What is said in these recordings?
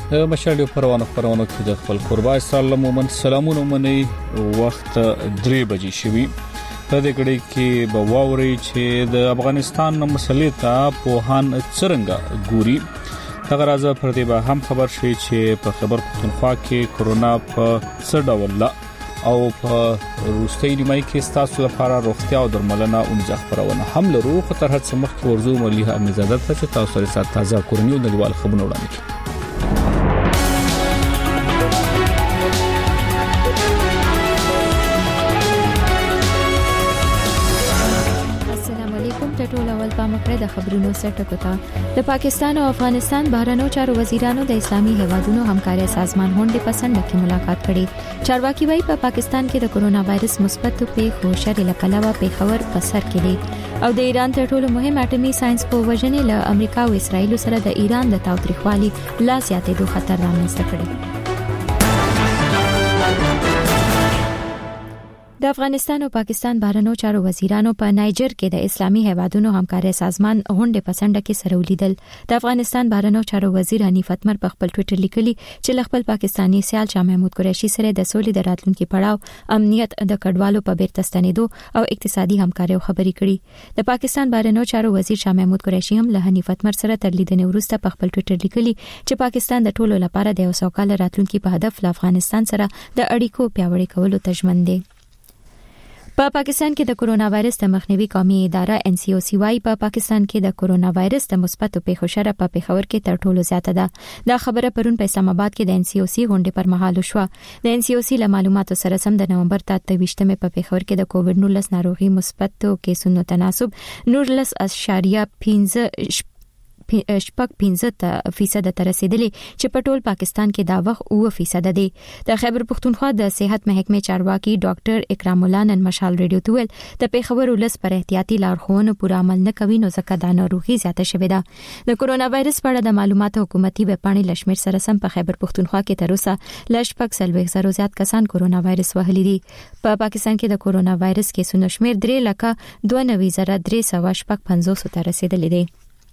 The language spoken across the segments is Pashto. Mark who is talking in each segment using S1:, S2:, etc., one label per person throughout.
S1: مشال پروانو کې د خپل قربا اسلام مومن سلامونه مني وخت 3 بجې شوي په دې کډې کې به واوري چې د افغانستان مسلې ته پوهان څرنګه ګوري هغه راځه پر دې به هم خبر شي چې په خبر پښتونخوا کې کرونا په څه ډول او په روستۍ نیمه کې ستاسو لپاره روغتیا او درملنه اونځ خبرونه هم لرو خو تر هڅه مخکې ورزو مليحه امیزاده ته چې تاسو سره تازه کورنیو د نړیوال خبرونه وړاندې کړي.
S2: ټول اول پامکړه د خبرونو سرټکو ته د پاکستان او افغانستان بهرنیو چارو وزیرانو د اسلامي هیوادونو همکاري سازمان غونډې په سند کې ملاقات کړي. چارواکي وايي په پاکستان کې د کرونا وایرس مثبت پیښو شر لکلوه پیښور په سر کې دي او د ایران تر ټولو مهم اټومي ساينس په وژنې له امریکا او اسرایل سره د ایران د تاوتریخوالي لا زیاتېدو خطر رامنځته کړي. د افغانستان او پاکستان بهرنیو چارو وزیرانو په نایجر کې د اسلامي هیوادونو همکاري سازمان غونډې په سند کې سره ولیدل. د افغانستان بهرنیو چارو وزیر حنیف اتمر په خپل ټوئیټر لیکلي چې خپل پاکستانی سیال شاه محمود قریشي سره د سولې د راتلونکي پړاو امنیت د کډوالو په بیرته ستنېدو او اقتصادي همکاري خبري کړي. د پاکستان بهرنیو چارو وزیر شاه محمود قریشي هم له حنیف اتمر سره تر لیدنې وروسته په خپل ټوئیټر لیکلي چې پاکستان د ټولو لپاره د یو سوکاله راتلونکي په هدف له افغانستان سره د اړیکو پیاوړي کولو ته ژمن دی. په پاکستان کې د کرونا وایرس د مخنیوي قومي اداره NCOC وايي په پاکستان کې د کرونا وایرس د مثبت پیښو شر په پیښور کې تر ټولو زیاته ده. دا خبره پرون په اسلام آباد کې د NCOC غونډې پر مهال شو. د NCOC له معلوماتو سره سم د نومبر 23مه په پیښور کې د کووډ-19 ناروغي مثبت کیسونو تناسب 19.15% ته رسیدلی چې په ټول پاکستان کې دا وخت 9% دی. د خیبر پښتونخوا د صحت محکمې چارواکي ډاکټر اکرام الله نن مشال ریډیو ته ویل د پیښور ولس پر احتیاطي لارښوونو پوره عمل نه کوي نو ځکه دا ناروغي زیاته شوې ده. د کرونا وایرس په اړه د معلوماتو حکومتي ویبپاڼې لشمیر سره سم په خیبر پښتونخوا کې تر اوسه لشپک سلوي زرو زیات کسان کرونا وایرس وهلي دي. په پاکستان کې د کرونا وایرس کیسونو شمیر 3,92,350 ته رسیدلی دی.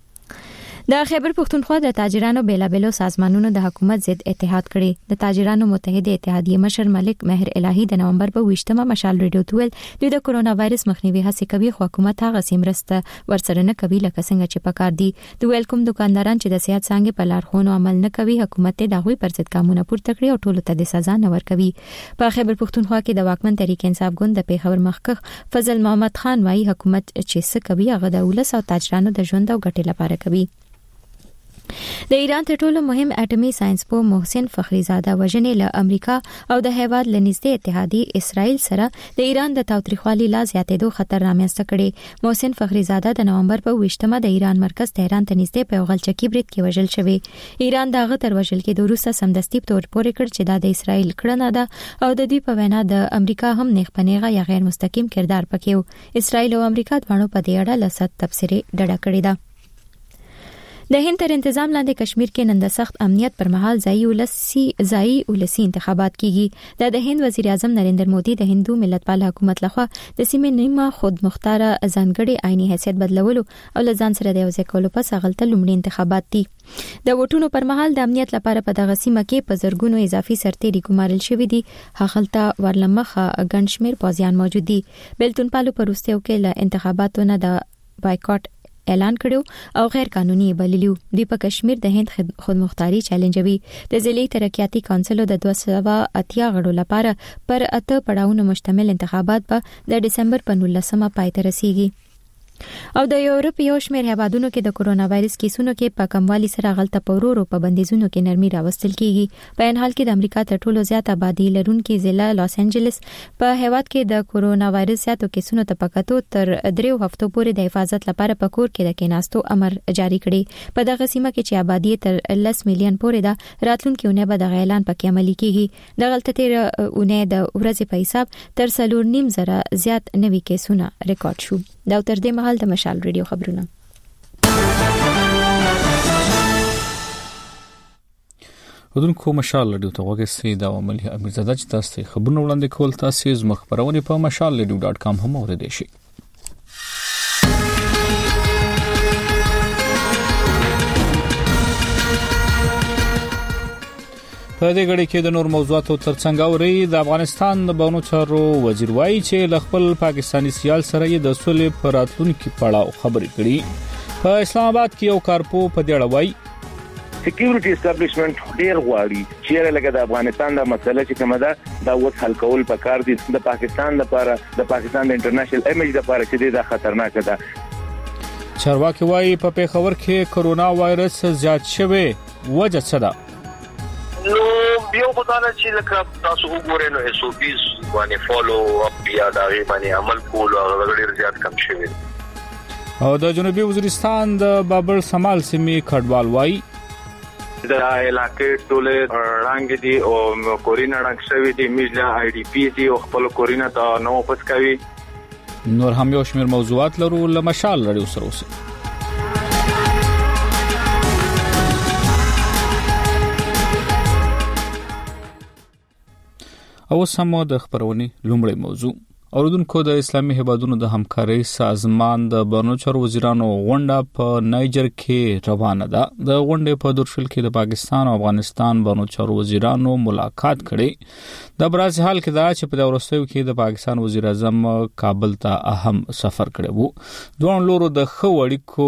S2: د خیبر پښتونخوا د تاجرانو بیلابلو سازمانونو د حکومت ضد اتحاد کړي. د تاجرانو متحده اتحادیه مشر ملک مهر الهی د نومبر په 20مه مشال ریډیو ته ویل د کرونا وایرس مخنیوي هڅه کوي خو حکومت هغه سیمرسته ورسره نه کوي لکه څنګه چې پکار دي. د ویل کوم دکانداران چې د صحت څنګه په لارښوونو عمل نه کوي حکومت ته دغوی پر ضد قانون پورته کړي او ټولو ته د سزا نه ورکوي. په خیبر پښتونخوا کې د واکمن تحریک انصاف ګوند د پیښور مخکخ فضل محمد خان وايي حکومت چې څه کوي هغه د ولس او تاجرانو د ژوند او ګټې لپاره کوي. د ایران تر ټولو مهم اټومي ساينس په محسن فخریزاده وژنې له امریکا او د هیواد لنیزدې اتحادی اسرایل سره د ایران د تاوتریخوالي لا زیاتېدو خطر رامنځته کړي. محسن فخریزاده د نومبر په 20مه د ایران مرکز تهران ته نږدې په غلچکی برید کې وژل شوی. ایران دغه تر وژل کې وروسته سمدستي تور پورې کړ چې د اسرایل کړنه ده او د دوی په وینا د امریکا هم نیغ پنیغه یا غیر مستقیم کردار پکې و. اسرایل او امریکا دواړو په دې اړه لسات تبصره ډډه کړې ده. د هند تر تنظیم لاندې کشمیر کې نن د سخت امنیت پر مهال ځایي ولسی انتخابات کیږي. د هند وزیر اعظم نریندر مودي د هندو ملتپال حکومت لخوا د سیمې نیمه خود مختاره ځانګړي آئینی حیثیت بدلولو او لزان سره د یوځای کولو په سغلته لومړي انتخابات دي. د ووټونو پر مهال د امنیت لپاره په دغه سیمه کې په زرګونو اضافي سرتیري ګمارل شوې دي. هغلته ورلمخه ګڼ شمېر پوځیان موجود دي. بیلتون پالو په وروستیو کې له انتخاباتو نه د بایکاټ اعلان کړو او غیر قانوني بللیو. دی په کشمیر د هند خودمختاري چیلنجوي. د ضلعي ترقیاتي کونسل د 280 غړو لپاره پر 8 پړاوونو مشتمل انتخابات په د دسمبر په 19مه پای ته رسیږي. او د یورپ یو شمېر هیوادونو کې د کرونا وایرس کیسونو کې په کموالي سره غلطه پورورو په بندیزونو کې نرمي راوستل کیږي. په ان حال کې د امریکا تر ټولو زیات آبادی لرونکي ضلع لاس انجلس په هیواد کې د کرونا وایرس زیاتو کیسونو ته پکاتو تر 3 هفتو پورې د حفاظت لپاره په کور کې د کېناستو امر جاری کړي. په دغه سیمه کې چې آبادی تر 10 میلیون پورې ده راتلونکي اونۍ به د اعلان پکې عملي کیږي. د غلطه تیر اونۍ د ورځې په حساب تر 4.5 زیات نوي کیسونه ریکارډ شو. دا تر دې مهال د مشال ریډیو خبرونه.
S1: ودونکو مشال ریډیو ته وګورئ دا عملی امیرزاده چې تاسو خبرونه وړاندې کول تاسو زما خبرونه په mashalradio.com هم اوریدئ شئ. په دې غړي کې د نور موضوعاتو ترڅنګ اوري د افغانستان د بانو چارو وزیر وایي چې ل خپل پاکستانی سیال سره د سولې پر راتلونکو پړاو خبرې کړي. په اسلام آباد کې یو کارپو په دې اړه وایي
S3: سکیورټي اسټابلیشمنت ډیر غواړي چې لکه د افغانستان د مسله چې کومه ده دا وڅ حل کول پکار دي د پاکستان لپاره د پاکستان د انټرنیشنل ایمیج لپاره چې دا خطرناک ده.
S1: چارواکي وایي په پیښور کې کرونا وایرس زیات شوی وجه څه ده؟
S4: نو یو خدانه چې لکه تاسو وګورئ نو اس او پیز باندې فالو اپ یا دا باندې عمل کول او ډیر زیات کم شوی.
S1: او د جنوبي وزیرستان د بابل سمال سیمې کډوال وایي
S5: د علاقې ټوله رنګ دي او کورینا رنګ شوی دي میجلا آی ډی پی دي او خپل کورینا ته نو پس کوي.
S1: نور هم یو شمېر موضوعات لرو لمشال لري سره اوسه. او سمو د خبرونې لومړی موضوع اوردونکو د اسلامي هیوادونو د همکارۍ سازمان د بانو چارو وزیرانو غونډه په نایجر کې روانه ده. د غونډې په درشل کې د پاکستان او افغانستان بانو چارو وزیرانو ملاقات کړي. د برازیل حال کې دا چې په ورستیو کې د پاکستان وزیر اعظم کابل ته اهم سفر کړی وو. دوه لورو د خو اړیکو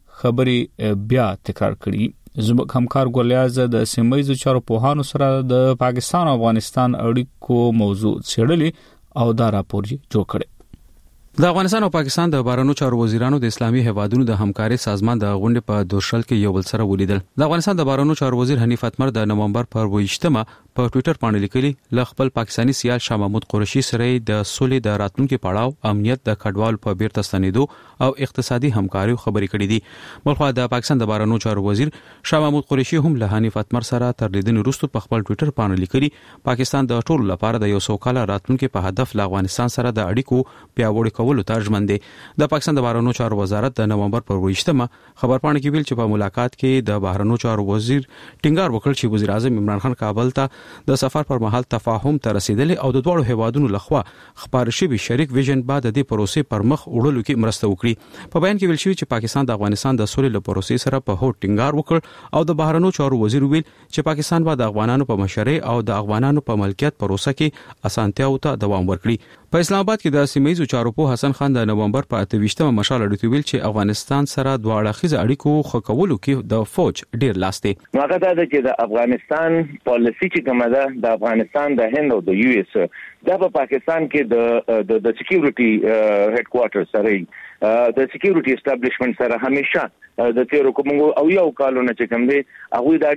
S1: خبري بیا تکرار کړي. زموږ همکار ګولیاز د سیمایي چارو پوهانو سره د پاکستان او افغانستان اړیکو موضوع څېړلې او دا راپور جوړ کړي.
S6: د افغانستان او پاکستان د بهرنیو چارو وزیرانو د اسلامي هیوادونو د همکارۍ سازمان د غونډې په دوشل کې یو بل سره ولیدل. د افغانستان د بهرنیو چارو وزیر حنیف اتمر د نومبر پر 28مه په ټوئیټر باندې لیکلي ل خپل پاکستانی سیال شاه محمود قریشي سره د سولې د راتلونکو پړاو امنیت د کډوال په بیرته ستنېدو او اقتصادي همکاري خبرې کړې دي. بلخو د پاکستان د بهرنیو چارو وزیر شاه محمود قریشي هم له حنیف اتمر سره تر لیدنې وروسته په خپل ټوئیټر باندې لیکلي پاکستان د ټولو لپاره د یو سوکاله راتلونکو په هدف له افغانستان سره د اړیکو پیاوړي کولو ته ژمن دی. د پاکستان د بهرنیو چارو وزارت د نومبر پر 28مه خبرپاڼه کې ویل چې په ملاقات کې د بهرنیو چارو وزیر ټینګار وکړ چې وزیر اعظم عمران خان کابل ته د سفر پر مهال تفاهم ته رسیدلی او د دوه هیوادونو لخوا خبرې شوی شریک ویژن بعد د پروسې پر مخ وړلو کې مرسته وکړي. په بیان کې ویل شوی چې پاکستان د افغانستان د سولې له پروسې سره په هو ټینګار وکړ او د بهرنیو چارو وزیر ویل چې پاکستان به د افغانانو په مشرۍ او د افغانانو په ملکیت پروسه کې اسانتیاو ته دوام ورکړي. په اسلام آباد کې د سیمایي چارو په حسن خان د نومبر په 28مه مشال اړیکو ویل چې افغانستان سره دوه اړخیز اړیکو خکولو کې د فوج ډیر لاس دی.
S3: هغه دا چې د افغانستان پالیسی چې کومه ده د افغانستان د هند او د یو اس دا په پاکستان کې د سکیورټي هډ کوارټر سره د سکیورټي اسټابلیشمنت سره همیشه د تیرو کوم او یو کالونه چې کوم دی هغه دا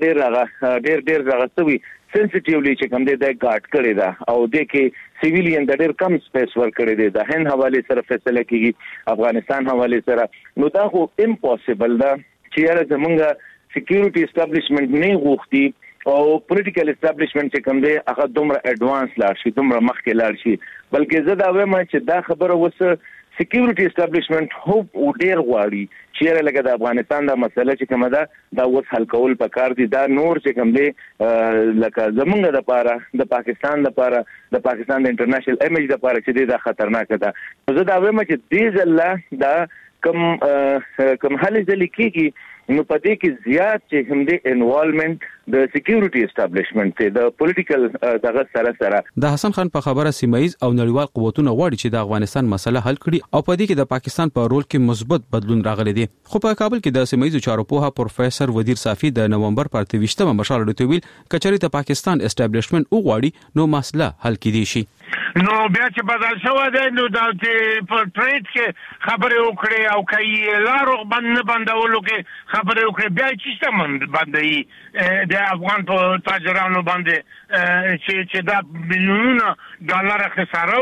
S3: ډیر راغستوي سنسټیولی چې کوم دی د ګارد کړی دا او د کې سیویلین د ډیر کم سپیس ور کړی دی د هند حواله سره فیصله کیږي افغانستان حواله سره نو دا خو امپوسیبل ده چې زمونږ سکیورټي اسټابلیشمنت نه غوښتي او پولیټیکل اسټابلیشمنت چې کوم دی هغه دومره اډوانس لاړ شي دومره مخکې لاړ شي بلکې زه دا وایم چې دا خبره وسه سکیورټي اسټابلیشمنت هو ډیر غواړي چې لکه د افغانستان د مسله چې کومه ده دا وڅ حل کول پکار دي دا نور چې کوم دی لکه زمونږ د لپاره د پاکستان لپاره د پاکستان د انټرنیشنل ایمیج لپاره چې دا خطرناک ده. زه دا وایم چې دې ځله دا کوم حل ځل کېږي نو پدې کې زیات چې هم دي انوالومنت د سکیورټي اسټابلیشمنت د پولیټیکل دغه سره
S6: د حسن خان په خبره سیمایز او نړیوال قوتونه غواړي چې د افغانستان مسله حل کړي او پدې کې د پاکستان په رول کې مثبت بدلون راغلی دی. خو په کابل کې د سیمایز چارو پوها پروفیسور ودیر صافي د نومبر پر 23مه مشال اړیکو ویل کچري ته پاکستان اسټابلیشمنت وغواړي نو مسله حل کیدی شي.
S7: نو بیا چې بدل شو دی نو دا چې په ټریډ کې خبرې وکړي او کوي لارو باندې بندولو کې خبرې وکړي بیا چې څه باندې د افغان په تاجرانو باندې چې دا میلیونونه ډالر خساره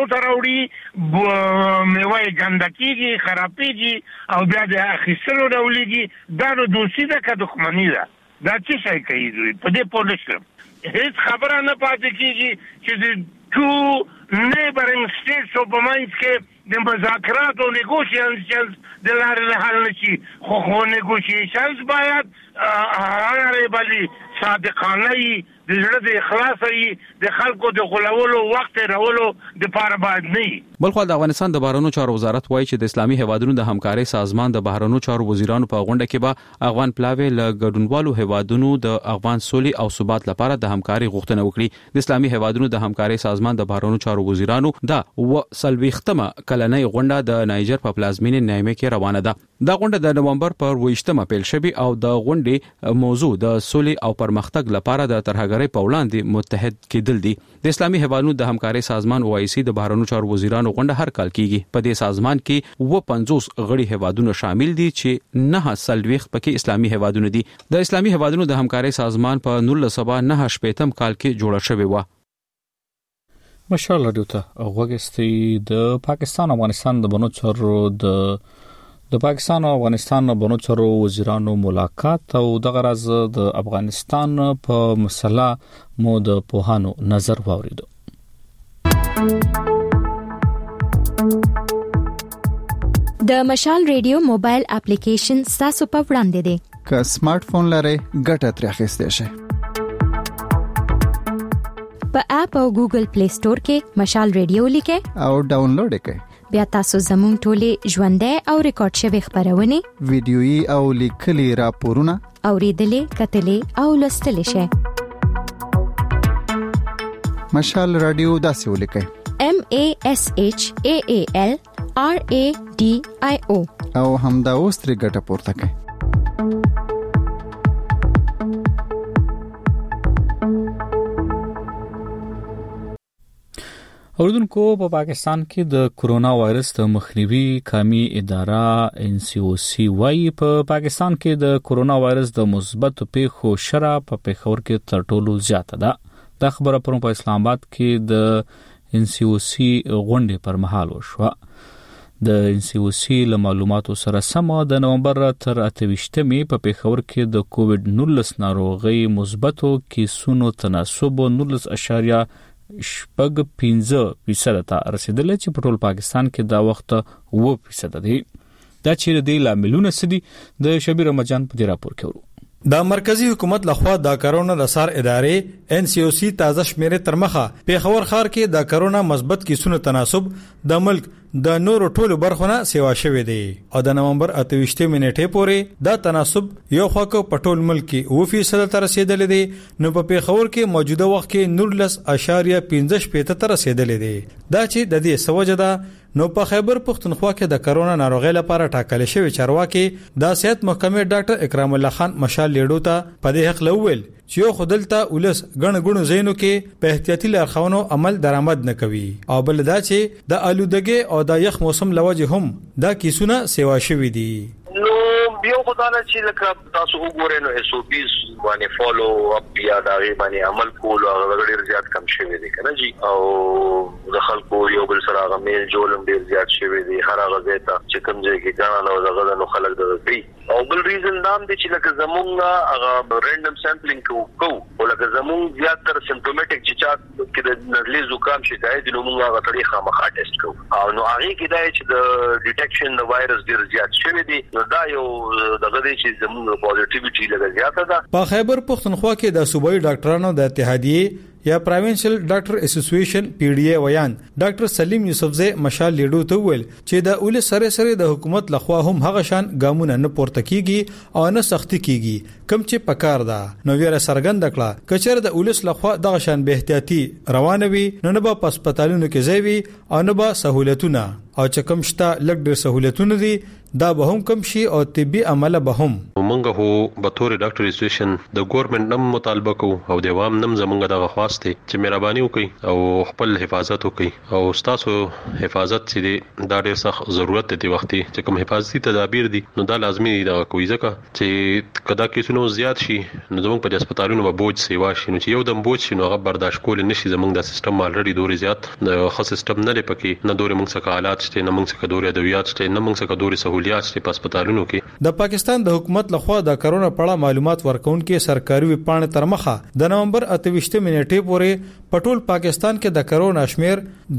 S7: وتراوړي میوه ګندکیږي خرابېږي او بیا د اخیستلو ډولېږي دا نو دوستي ده که دښمني ده دا څه شی کوي دوی په دې پوه نشم هیڅ خبره نه پاتې کېږي چې د ټو نیبرینګ سټیټس په منځ کې د مذاکراتو نیګوشیشنز د لارې حل نشي خو نیګوشیشنز باید هغه بلی صادقانه وي د زړه د اخلاص وي د خلکو د غولولو وخت راولو د پاره باید نه وي.
S6: بلخو د افغانستان د بهرنیو چارو وزارت وایي چې د اسلامي هیوادونو د همکارۍ سازمان د بهرنیو چارو وزیرانو په غونډه کې به افغان پلاوی له ګډونوالو هیوادونو د افغان سولې او ثبات لپاره د همکارۍ غوښتنه وکړي. د اسلامي هیوادونو د همکارۍ سازمان د بهرنیو چارو وزیرانو د سلويختمه کلنۍ غونډه د نایجر په پلازمینه نیامه کې روانه ده. دا غونډه د نومبر پر 28مه پیل شوه او د غونډې موضوع د سولې او پرمختګ لپاره د ترهګرۍ په وړاندې متحد کېدل دي. د اسلامي هیوادونو د همکارۍ سازمان OIC د بهرنیو چارو وزیرانو غونډه هر کال کیږي. په دې سازمان کې 50 غړي هیوادونه شامل دي چې 9 پکې اسلامي هیوادونه دي. د اسلامي هیوادونو د همکارۍ سازمان په 1998 کال کې جوړ شوی و.
S1: ماشاءالله دوته وګستي د پاکستان افغانستان د بنو چارو د پاکستان او افغانستان بنو چارو وزیرانو ملاقات او د غرض د افغانستان په مسله مو د پوهانو نظر واوریدو.
S2: د مشال ریډیو موبایل اپلیکیشن تاسو په وړاندې دی.
S8: که سمارټ فون لرئ ګټه ترې اخیستئ شئ.
S2: په اپ او ګوګل پلی سٹور کې مشال ریډیو لیکئ
S8: او ډاونلوډ کړئ.
S2: بیا تاسو زموږ ټولې ژوندۍ او ریکارډ شوی خبرونه
S8: ویډیويي او لیکلي راپورونه
S2: اوریدلې کتلې او لوستلې شئ.
S8: مشال رادیو داسې ولیکئ
S2: MASHAAL RADIO
S8: او همدا اوس ترې ګټه پورته کړئ.
S1: اوردونکو په پاکستان کې د کورونا وایرس د مخنیوي قومي اداره NCOC وايي په پاکستان کې د کورونا وایرس د مثبت پیښو شرح په پیښور کې تر ټولو زیاته ده. دا خبره پرون په اسلام آباد کې د NCOC غونډې پر مهال وشوه. د NCOC له معلوماتو سره سم د نومبر تر 28مې په پیښور کې د کووډ-19 ناروغي مثبتو کیسونو تناسب 19.15% ته رسیدل چې په ټول پاکستان کې دا وخت 9% دی. دا چې د لاملونو سدي د شبیر رمضان په راپور کې ورو.
S9: د مرکزی حکومت لخوا د کرونا رسار ادارې NCOC تازه شمیرې تر مخه پیښور ښار کې د کرونا مثبت کیسونو تناسب د ملک د نورو ټولو برخونه سیوا شوې دی او د نومبر 28 نیټې پورې دا تناسب یو خواکو په ټول ملک کې 9% ته رسیدلی دی. نو په پیښور کې موجوده وخت کې 19.15% ته رسیدلی دی. دا چې د دې سوجه ده. نو په خیبر پختونخوا کې د کرونا ناروغي لپاره ټاکل شوی چارواکي د صحت محکمې ډاکټر اکرام الله خان مشال لیډو ته په دې حق لوول چې یو خدلته ولس غنغونو زینو کې په احتیاطي لارښوونو عمل درآمد نه کوي او بل دا چې د آلودګي او د یخ موسم لوجه هم دا کیسونه سیوا شوی دي.
S4: نو بیا خو دا چې لکه تاسو وګورئ نو SOPs باندې فالو اپ یا دا باندې عمل کول او غړي زیات کم شوی دي کنه جی او د خلکو یو بل سره غمیل جوړم ډیر زیات شوی دي هر هغه ځای چې کوم ځای کې ګانا نو دغه نو خلک دغه او بل ریزن نام دي چې لکه زمونږ هغه رینډم سامپلینګ کو او لکه زمونږ زیات تر سمپټومټیک چې چا کې د نزلې زکام شکایت نو موږ هغه طریقه خامخا ټیسټ کوو او نو هغه کې دا چې د ډیټیکشن د وایرس ډیر زیات شوی دي نو دا یو دغه دي چې زموږ پوزټیویټي لږه زیاته ده.
S9: په خیبر پختونخوا کې د صوبایي ډاکټرانو د اتحادیه یا پروینشل ډاکټر اسوسییشن PDA ویان ډاکټر سلیم یوسفزی مشال لیډو ته ویل چې د اول سره د حکومت لخوا هم هغه شان ګامونه نه پورته کیږي او نه سختي کیږي کم چې پکار ده. نو ویره سرګند کړه کچر د اولس لخوا دغه شان به احتیاطي روانوي نه به هسپتالونو کې ځوي او نه به سہولتونه او چې کم شته لګ ډېر سہولتونه دي دا به هم کم شي او طبي عمله به هم.
S10: مونږ هو به تور ډاکټر اسوسییشن د ګورنمنت نم مطالبه کوو او د عوام نم زمونږ دغه خواسته چې مهرباني وکړي او خپل حفاظت وکړي او تاسو حفاظت چې دا ډېر سخت ضرورت دی وختي چې کوم حفاظتي تدابیر دي نو دا لازمي دا کوي ځکه چې کدا کیسونو زیات شي نو زمونږ په هسپتالونو به بوج سیوا شي نو چې یو دم بوج شي نو هغه برداشت کول نشي زمونږ د سیستم الریډي دوري زیات د خاص سیستم نه لري پکې نه دوري موږ څخه حالات شته نه موږ څخه دوري ادویات شته نه موږ څخه دوري سہولیات شته په هسپتالونو کې.
S9: د پاکستان د حکومت لخوا د کرونا په اړه معلومات ورکونکو سرکاري ویبپاڼې تر مخه د نومبر 28 نیټې پورې پټول پاکستان کې د کرونا شمیر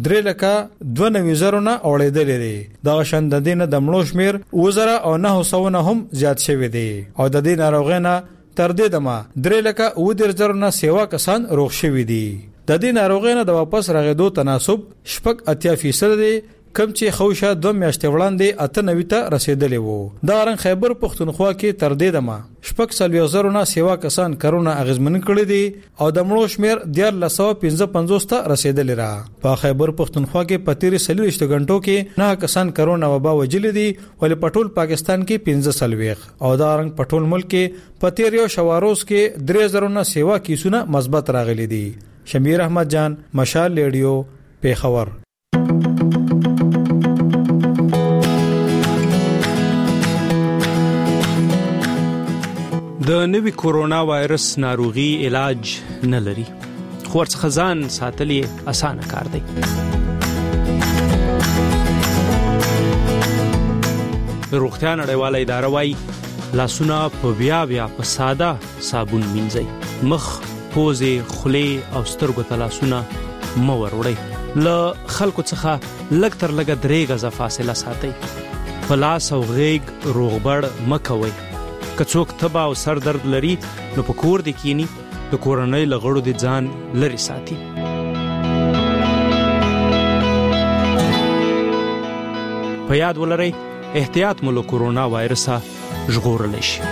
S9: 3,92,000 نه اوړېدل دي. د شان د دینه د مړو شمیر 2,900 هم زیات شوی دی او د دې ناروغۍ نه تر دې دمه 3,10,000 سیوا کسان روغ شوي دي. د دې ناروغۍ نه د واپس راغېدو تناسب 80% دی، کم چې خوشه 2 میاشتې وړاندې 98 ته رسیدلی وو. دا رنګ خیبر پښتونخوا کې تر دې دمه 4,000 سیوا کسان کرونا اغیزمن کړي دي او د مړو شمیر 1,455 ته رسیدلی را. په خیبر پښتونخوا کې په تیرې 40 غنټو کې 9 کسان کرونا وبا وجل دي، ولې پټول پاکستان کې 15 او دا رنګ پټول ملک کې په تیر یو شواروز کې 3,000 سیوا کیسونه مثبت راغلي دي. شمیر احمد جان، مشال ریډیو، پیښور.
S11: د نوي کورونا وایرس ناروغي علاج نه لري، خو ورڅخه ځان ساتل یې اسانه کار دی. روغتیا نړیواله اداره وايي لاسونه په بیا په ساده صابون مینځئ، مخ، پوزې، خولې او سترګو ته لاسونه مه وروړئ. له خلکو څخه لږ تر لږه 3 غزه فاصله ساتئ. په لاس او غیږ روغبړ مه کوئ. که څوک تبه او سر درد لري نو په کور دې کینی، د کورنۍ له غړو دې ځان لري ساتي. په یاد ولرئ احتیاط مو له کورونا وایرسه ژغورلی شي.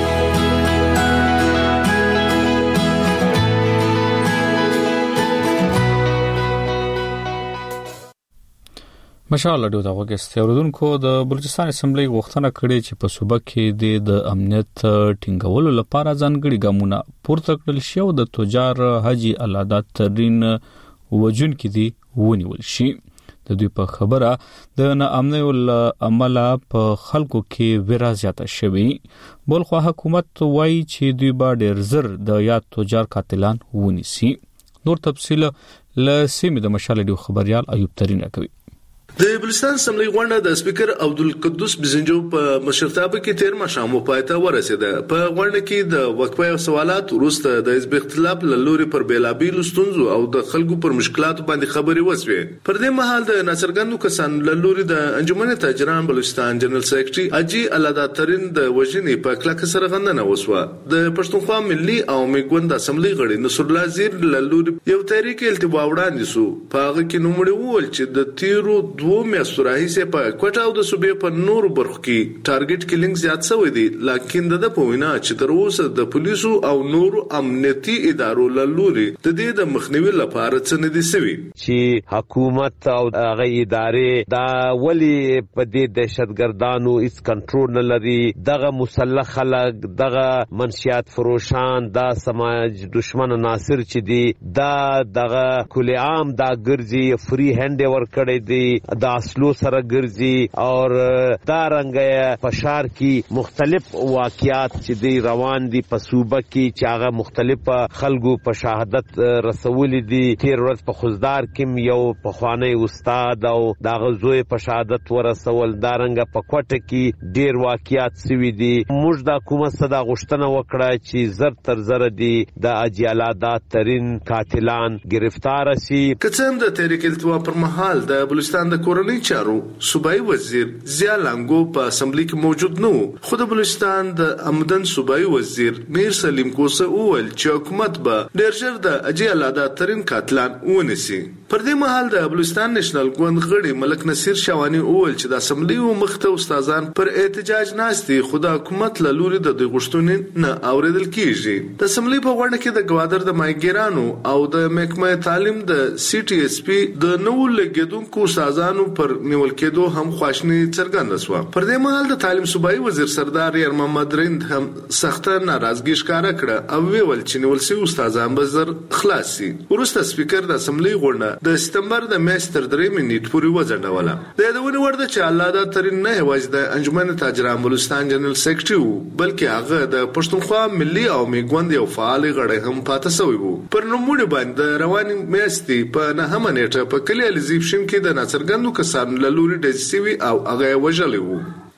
S1: مشال ډیو دغه استوردونکو د بلوچستان اسمبلی غوښتنه کړې چې په صوبه کې د امنیت ټینګولو لپاره ځانګړي ګامونه پورته کړل شي او د تجار حاجی علادات ترين وجون کې دي ونیول شي. د دوی په خبره د ناامنۍ ول عمله په خلکو کې ویرا زیاته شوی. بلخو حکومت وایي چې دوی به ډیر زر د یاد تجار قاتلان ونیسي. نور تفصیل له سیمې د مشال ډیو خبريال ایوب ترين کوي.
S12: د بلوچستان اسمبلی غونډه د سپیکر عبدالقدوس بزنجو په مشرتابه کې تیر ماښام پایته ورسېده. په غونډه کې د وقفه او سوالات وروسته د حزب اختلاف لوري پر بیلابیل ستونزو او د خلکو پر مشکلاتو باندې خبري وسوې. پر دې مهال د ناصرګندو کسانو لوري د انجمن تاجران بلوچستان جنرال سیکریټري حاجی علادات ترين د وژنې په کلکه سره غندنه وسوه. د پښتونخوا ملي او میګوند اسمبلی غړي نصر الله زیر لوري یو تحریک التوا وړاندې سو. په هغه کې نوموړي وویل چې د تیرو 2 میاشتو راهیسې په کوټه او د صوبې په نورو برخو کې ټارګټ کیلینګ زیات شوی دی، لکه د په وینا چې تر اوسه د پولیسو او نورو امنیتي ادارو لوري د دې د مخنیوي لپاره څه نه دي شوی.
S13: چې حکومت او هغه ادارې دا ولی په دې دهشتګردانو هیڅ کنټرول نه لري، دغه مسلح خلک، دغه منشیات فروشان، دا سماج دشمن عناصر چې دي دا دغه کل عام دا ګرځي فری هند ور کړی دی، دا اصلو سره ګرځي او دا رنګه پشار کی مختلف واقعات چې دی روان دي په صوبه کې چې هغه مختلف خلکو په شهادت رسولې دي. تیر ورځ په خوزدار کې یو پخوانی استاد او دا غزوی په شهادت ورسول، دا رنګه په کوټه کې ډیر واقعات سوي دي. موږ د حکومت صدا غوښتنه وکړه چې زر تر زر دي د حاجی علادات ترين قاتلان گرفتار شي.
S12: کڅم د تحریک التوا پر مهال د بلوچستان د کورنۍ چارو صوبایي وزیر ضیا لانګو په اسمبلی کې موجود نه و، خو د بلوچستان د عمدن صوبایي وزیر میر سلیم کوسه وویل چې حکومت به ډیر ژر د حاجی علادات ترين قاتلان ونیسي. پر دې مهال د بلوچستان نېشنل ګوند غړي ملک نصیر شوانی وویل چې د اسمبلی مخته استادان پر احتجاج ناشتي، خو د حکومت له لوري د دوی غوښتنې نه اوریدل کیږي. د اسمبلی په غونډه کې د گوادر د مایګرانو او د محکمه تعلیم د سی ټي اس پی د نو لګیدونکو استادانو پر نیول کېدو هم خواشنی څرګنده شوه. پر دې مهال د تعلیم صوبایي وزیر سردار یار محمد رند هم سخته ناراضګي ښکاره کړه او ویل چې نیول شوي استادان به زر خلاص شي. وروسته سپیکر د اسمبلی غونډه د سپتمبر د میاشتې تر 3 نیټې پورې وځنډوله. د یادونې وړ ده چې علادات ترين نه یوازې د انجمن تاجران بلوچستان جنرال سیکریټري وو، بلکې هغه د پښتونخوا ملي او میګوند یو فعال غړی هم پاتې شوی وو. پر نوموړي باندې رواني میاشتې په 9 نیټه په کلی الزیبشن کې د ناصرګندو کسانو له لوري ډزې شوي او هغه وژلی وو.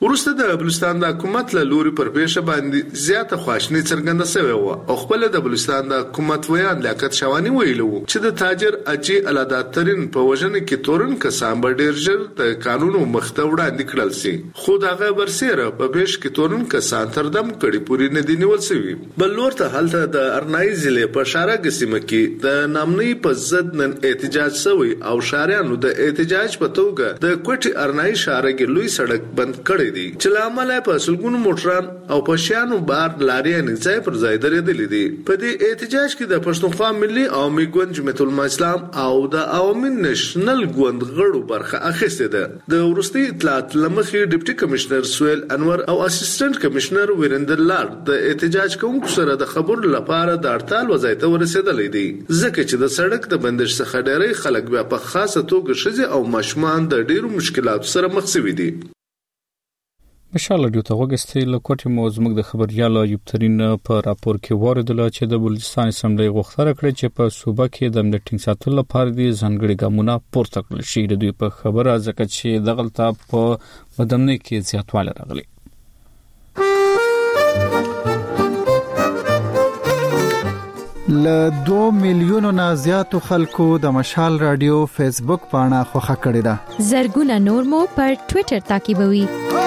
S12: ورسته د بلوچستان د حکومت له لوري پر پیښه باندې زیاته خواشنی څرګنده شوې و او خپل د بلوچستان د حکومت ویان لیاقت شوانی ویلو چې د تاجر اجي علاداترین په وژنه کې تورن کسان به ډیر ژر د قانونو مخته وړاندې کړل شي خو دغه برسره په پیښ کې تورن کسان تر دم کړي پوری نه دی نیول شوی بل ورته حالت د ارنای ضلع په شارګ سیمه کې د نامنۍ په ضد نن احتجاج شوی او شاریانو د احتجاج په توګه د کوټي ارنای شارګ لوی سړک بند کړی دی چې لامل په سلګونو موټران او پښیانو بار لارې نه ځای پر ځای درېدلې دي په دې احتجاج کې د پښتونخوا ملي عوامي ګوند جمعیت العلماء اسلام او د عوامي نېشنل ګوند غړو برخه اخیسته ده د ورستي اطلاعات لمخې ډیپټي کمشنر سویل انور او اسسټنټ کمشنر ویرندر لار د احتجاج کوونکو سره د خبرو لپاره د هړتال وضعیت ورسېدلې دي ځکه چې د سړک د بندش څخه ډېری خلک بیا په خاصه توګه شذ او ماشومان د ډېرو مشکلاتو سره مخ شوي دي
S1: مشال رادیو ته وګستې لکوټي موزمګ د خبريال ایوب ترين په راپور کې وردل چې د بلوچستان اسمبلی غوښتنه کړې چې په صوبه کې د امنیتي ساتلو لپاره د ځانګړي ګامونه پورته کړل شي د دوی په خبره ځکه چې دغلطه په بدمنۍ کې زیاتوالی راغلی
S8: ل 2 میلیونو نه زیاتو خلکو د مشال رادیو فیسبوک پاڼه خوښه کړې ده
S2: زرګونه نور مو پر ټوئیټر تعقیبوي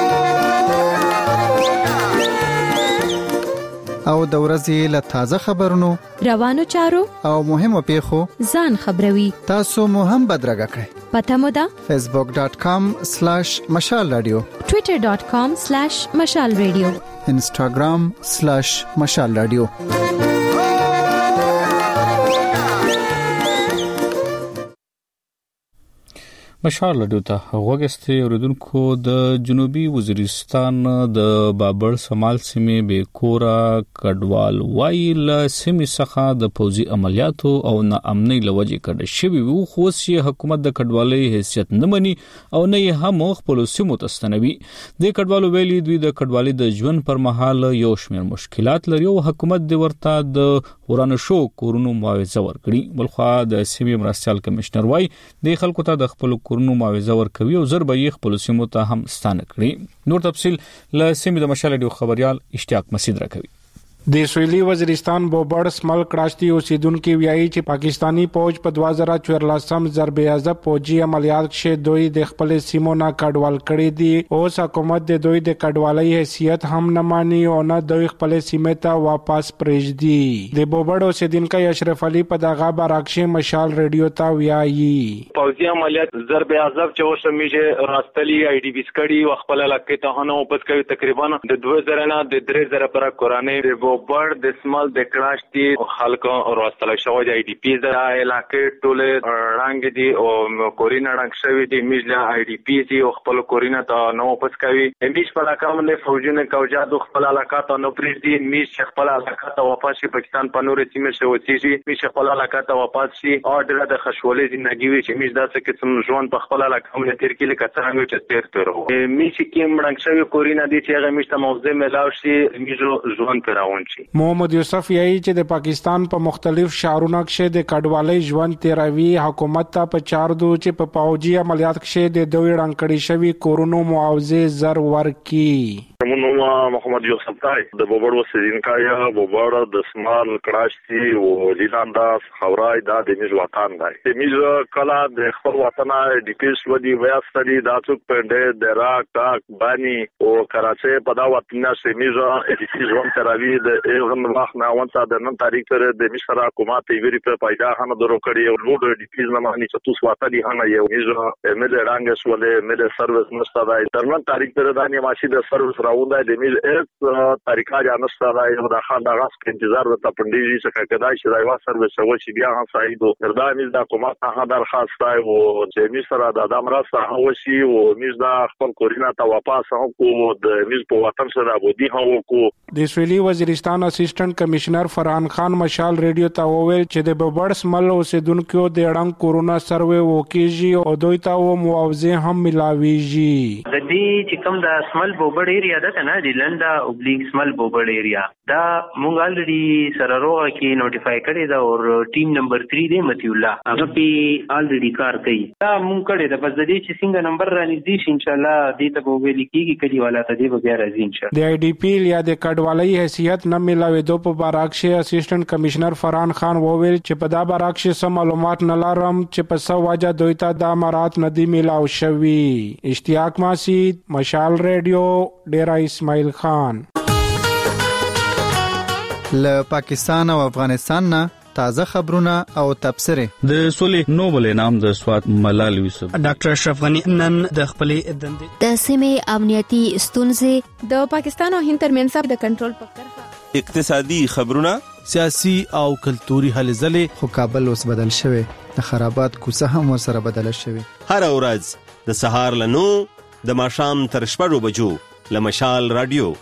S8: او د ورځې له تازه خبرونو
S2: روانو چارو
S8: او مهمو پیښو
S2: ځان خبروي
S8: تاسو مو هم بدرګه کړئ
S2: پته مو ده
S8: facebook.com/mashalradio
S2: twitter.com/mashalradio
S8: instagram/mashalradio
S1: مشال رادیو ته وګستې اوریدونکو د جنوبي وزیرستان د بابل سمال سیمې به کورا کډوال وایل سیمې څخه د پوزي عملیاتو او ناامنۍ لوجې کړه شوی وو خو سي حکومت د کډوالۍ حیثیت نه مني او نه هم خپل سیمو تستنوي د کډوالو ویلي دوی د کډوالۍ د ژوند پر مهال یو شمېر مشکلات لري او حکومت د ورته د ورانه شو کورونو معاوضه ورکړي بلخو د سیمې مرستيال کمشنر وای د خلکو ته د خپل کورونو معاوضه ورکوي او زر به یې خپل سیمو ته هم ستانه کړي نور تفصيل ل سیمې د مشال رادیو خبريال اشتیاق مسعود راکوي
S14: د سویلي وزیرستان بوبړ سمل کراچي اوسیدونکو ویایي چې پاکستانی فوج په 2014 ضرب عضب فوجي عملیات کې دوی د خپل سیمو نه کډوال کړي دي او حکومت د دوی د کډوالۍ حیثیت هم نه مانی او نه دوی خپل سیمه ته واپس پرېږدي د بوبړ اوسیدونکو اشرف علي په دغه برعکس مشال رادیو ته ویایي
S5: فوجي عملیات ضرب عضب چې اوس میشه راستلي آی ډي بي سکړي او خپل علاقې ته نه واپس کوي تقریبا د 2000 نه د 3000 پر قرانه بر د سمال د کراچي خلکو راستل شوی د ای ډي پی د علاقې ټوله رنگ دي او کورینا رنگ شوی دي میله ای ډي پی دي او خپل کورینا ته نو واپس کوي همیش په علاقې باندې فوجونه کوجاد خپل علاقې ته نو پریږدي میش خپل علاقې ته واپس شي پاکستان په نور سیمه شو چې میش خپل علاقې ته واپس شي او د خشولې ژوندۍ وي چې میش داسې کې ژوند په خپل علاقې باندې تیر کې لکه څنګه چې تیر تر میش کې رنگ شوی کورینا دي چې هغه میش ته موضوع ملاو شي میش ژوند پراون شي
S14: محمد یوسف یې چې د پاکستان په مختلف شهرونو کې د کډوالۍ ژوند تیروي حکومت ته په چار دو چې په پاوجي عملیات کې د دوی رانکړي شوی کورونو معاوضه زر ورکي
S15: منو محمد یوسف تای د بوبړ وسیدینکایا بوبړ د سمال کراچي او لیلانداس خورای د میز وطن دی د میز کلا د خپل وطن د پیس ودی ویاستلی د څوک په د راک تاک بانی او کراچي په دا وطن سه میز د ژوند تراوی د ایغن وخت نه وانته د نن تاریخ سره د مصر حکومت ویری په پیدا هنه درو کړی او لوډ د پیس نه مانی چې تاسو وطن هنه یو میز مل رنگ سولې مل سرویس مستدای ترمن تاریخ سره د نیماشي د سرویس راونده د میز طریقه جانسته راي او د خان د غاس انتظار د پندېږي چې کدای شي دا سرویس او چې بیا هم سایدو تردا میز د حکومت هغه درخواست او چې میز سره د ادم راسه هو شي او میز د خپل کورینا ته واپس هم کو د میز په وطن سره بودی هم کو
S14: د سویلي وزیرستان بلوچستان اسسټنټ کمشنر فرحان خان مشال ریډیو ته وویل چې د بوبړ سمل اوسیدونکو د اړنګ کورونا سروې وکیږي او دوی ته و معاوضه هم ملاويږي.
S16: د دې چې کوم د سمل بوبړ ایریا ده نه د لنډا اوبلیک سمل بوبړ ایریا دا مونږ الریډي سره روغه کې نوټیفای کړی دا او ټیم نمبر 3 دی متی الله هغه په الریډي کار کوي دا مونږ کړی دا بس د دې چې څنګه نمبر رانیږي ان شاء الله دې ته به ویل کېږي کلی والا ته دې به بیا راځي ان شاء الله. د آی ډی پی یا د کډوالۍ حیثیت نه ملاوېدو په باراکشه اسسټنټ کمشنر فرحان خان وویل چې په دا باراکشه سم معلومات نه لرم چې په څه وجه دوی ته دا امارات نه دی ملاو شوی. اشتیاق ماسید مشال ریډیو ډیرا اسماعیل خان.
S8: له پاکستان او افغانستان نه تازه خبرونه او تبصره.
S1: د سولې نوبل انعام د سواد ملال یوسف
S17: ډاکټر اشرف غنی نن د خپلې دندې
S18: د سیمې امنیتي ستونزې
S19: د پاکستان او هند ترمنځ د کنټرول په طرفه
S20: اقتصادي خبرونه
S21: سیاسي او کلتوري هلې ځلې.
S8: خو کابل اوس بدل شوی د خرابات کوڅه هم ورسره بدل شوی.
S20: هر ورځ د سهار له 9 د ماښام تر 6 بجو له مشال رادیو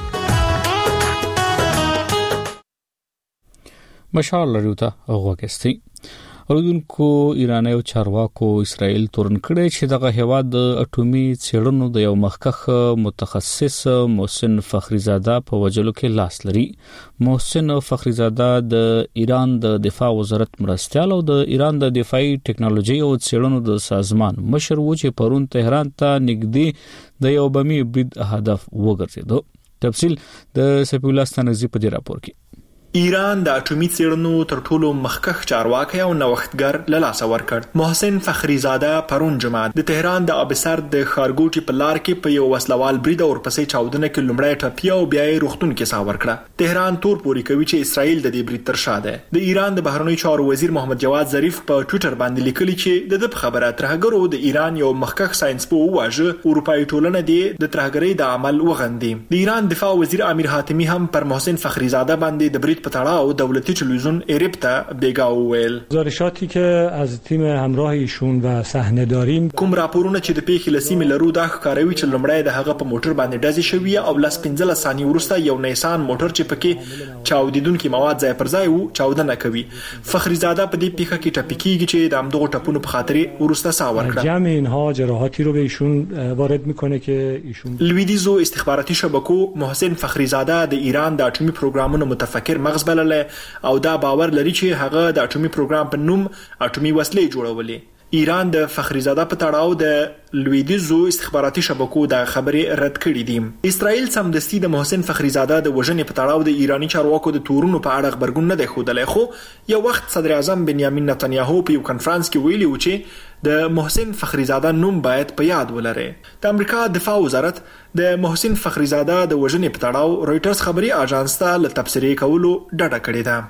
S1: مشال رادیو ته غوښتي. اوردونکو ایرانی او چارواکو اسرائیل تورن کړي چې دغه هیواد د اټومي څېړنو د یو مخکښ متخصص محسن فخریزاده په وجلو کې لاس لري. محسن فخریزاده د ایران د دفاع وزارت مرستیال او د ایران د دفاعي ټکنالوژي او څېړنو د سازمان مشر و چې پرون تهران ته نږدې د یو بمي برید هدف وګرځیدو. تفصیل د سپی الله ستانزي په دې راپور کې.
S22: ایران د اټومي څېړنو تر ټولو مخکښ چارواکي او نوښتګر له لاسه ورکړ. محسن فخریزاده پرون جمعه د تهران د ابسر د خارګوټي په لار کې په یو وسلوال برید او ورپسې چاودنه کې لومړی ټپي او بیا یې روغتون کې ساه ورکړه. تهران تور پوري کوي چې اسرائیل د دې برید تر شا ده. د ایران د بهرنیو چارو وزیر محمد جواد ظریف په ټوئیټر باندې لیکلي چې د خبره ترهګرو د ایران یو مخکښ ساينسپوه واژه اروپאי ټولنه د ترهګرۍ د عمل وغندي. د ایران دفاع وزیر امیر حاتمی هم پر محسن فخریزاده باندې د برید په تړاو دولتي تلویزیون ایرپتا بیگا ویل
S23: گزارشاتی که از تیم همراه ایشون و صحنه داریم
S22: کوم راپورونه چې د پیښې لسیمې لرو دا ښکاروي چې لمړی د هغه په موټر باندې ډزې شوې او لاس 15 ثانیې وروسته یو نیسان موټر چې پکې چاودیدونکي مواد ځای پر ځای وو چاودنه کوي. فخریزاده په دې پیښه کې ټپي کیږي چې د همدغه ټپونو په خاطر ورسته ساه ورکړه.
S23: جمع اینها جراحاتی رو به ایشون وارد میکنه که ایشون
S22: لویدیزو استخباراتي شبکو محسن فخریزاده د ایران د اټومي پروګرامونو متفکر مغز بلل او دا باور لري چې هغه د اټومي پروګرام په نوم اټومي وسلې جوړولې. ایران د فخریزاده په تړاو د لویدیزو استخباراتي شبکو د خبرې رد کړې دي. اسرائیل سمدستي د محسن فخریزاده د وژنې په تړاو د ایرانی چارواکو د تورونو په اړه خبرګون نه دی ښودلی، خو یو وخت صدر اعظم بنیامین نتنیاهو په یو کنفرانس کې ویلي و چې د محسن فخریزاده نوم باید په یاد ولري. د امریکا دفاع وزارت د محسن فخریزاده د وژنې په تړاو رويټرز خبري اژانس ته له تبصرې کولو ډډه کړې ده.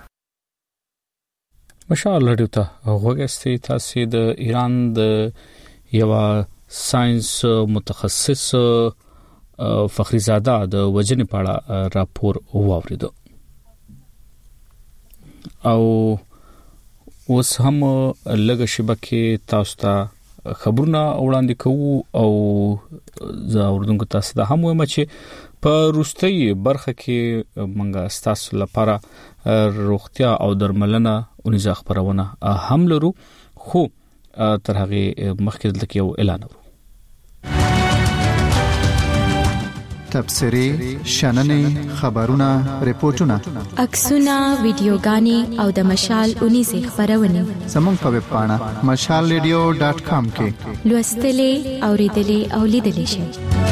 S1: مشال رادیو ته غوښتي تاسو د ایران د یو ساينس متخصص فخریزاده د وژنې په اړه راپور واوریدو او اوس هم لږه شبکه تاسو ته خبرونه وړاندې کوو او زه اوردونکو تاسو ته هم وایم چې په روستۍ برخه کې منګه تاسو لپاره روغتیا او درملنه اونیزه خبرونه هم لرو، خو تر هغه مخکې دلته یو اعلان ورو.
S8: تبصري شننې خبرونه ریپورتونه
S2: عکسونه ویډیوګانې او د مشال اونیزه خبرونه
S8: زموږ په ویب پاڼه mashalradio.com کې
S2: لوستلې اوریدلې او لیدلې شئ.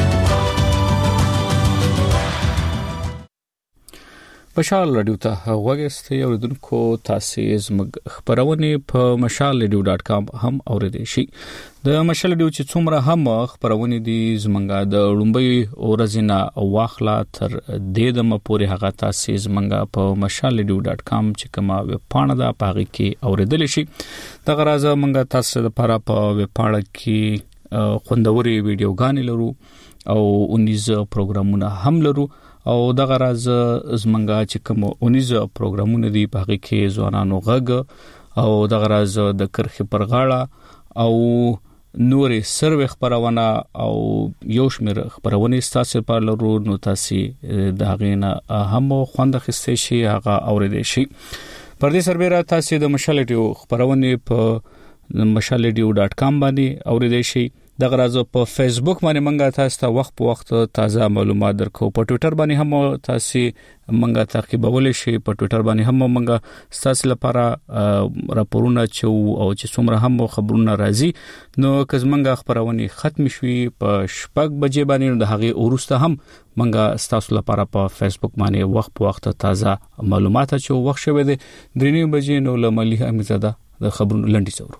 S1: مشال رادیو ته غوښتي اوریدونکو تاسو زموږ خبرونه په mashalradio.com هم اوریدئ شئ. د مشال رادیو چې څومره هم خبرونه دي زمونږه د لومبي اورزینا واخلا تر دې د مپوري هغه تاسو زمونږه په mashalradio.com چې کومه ویب پاڼه ده پاغي کې اوریدل شي. د غرازه مونږه تاسو لپاره په ویب پاڼه کې خوندوري ویډیوګانې لرو او 19 پروګرامونه هم لرو او دغه راز زمونږه چې کوم 19 پروګرامونه دي په هغه کې ځوانانو غږ او دغه راز د کرخي پر غاړه او نورې سروي خبرونه او یو شمېر خبرونه ستاسو په لورو نو تاسو د هغې نه هم خوند اخیستئ شي هغه اوریدئ شي. پر دې سربېره تاسو د مشال ریډیو خبرونه په mashalradio.com باندې اوریدئ شي. د غرض په فیسبوک باندې منګه تاسو ته وخت په وخت تازه معلومات درکو. په ټوئیټر باندې هم تاسو منګه تعقیبول شي. په ټوئیټر باندې هم منګه تاسو لپاره راپورونه چو او چې څومره هم خبرونه راځي نو که منګه خبرونه ختم شي په شپږ بجې باندې د هغه ورسته هم منګه تاسو لپاره په فیسبوک باندې وخت په وخت تازه معلومات چو وخت شوه دي 3 بجې نو لملي امیزاده د خبرونو لنډي څورو.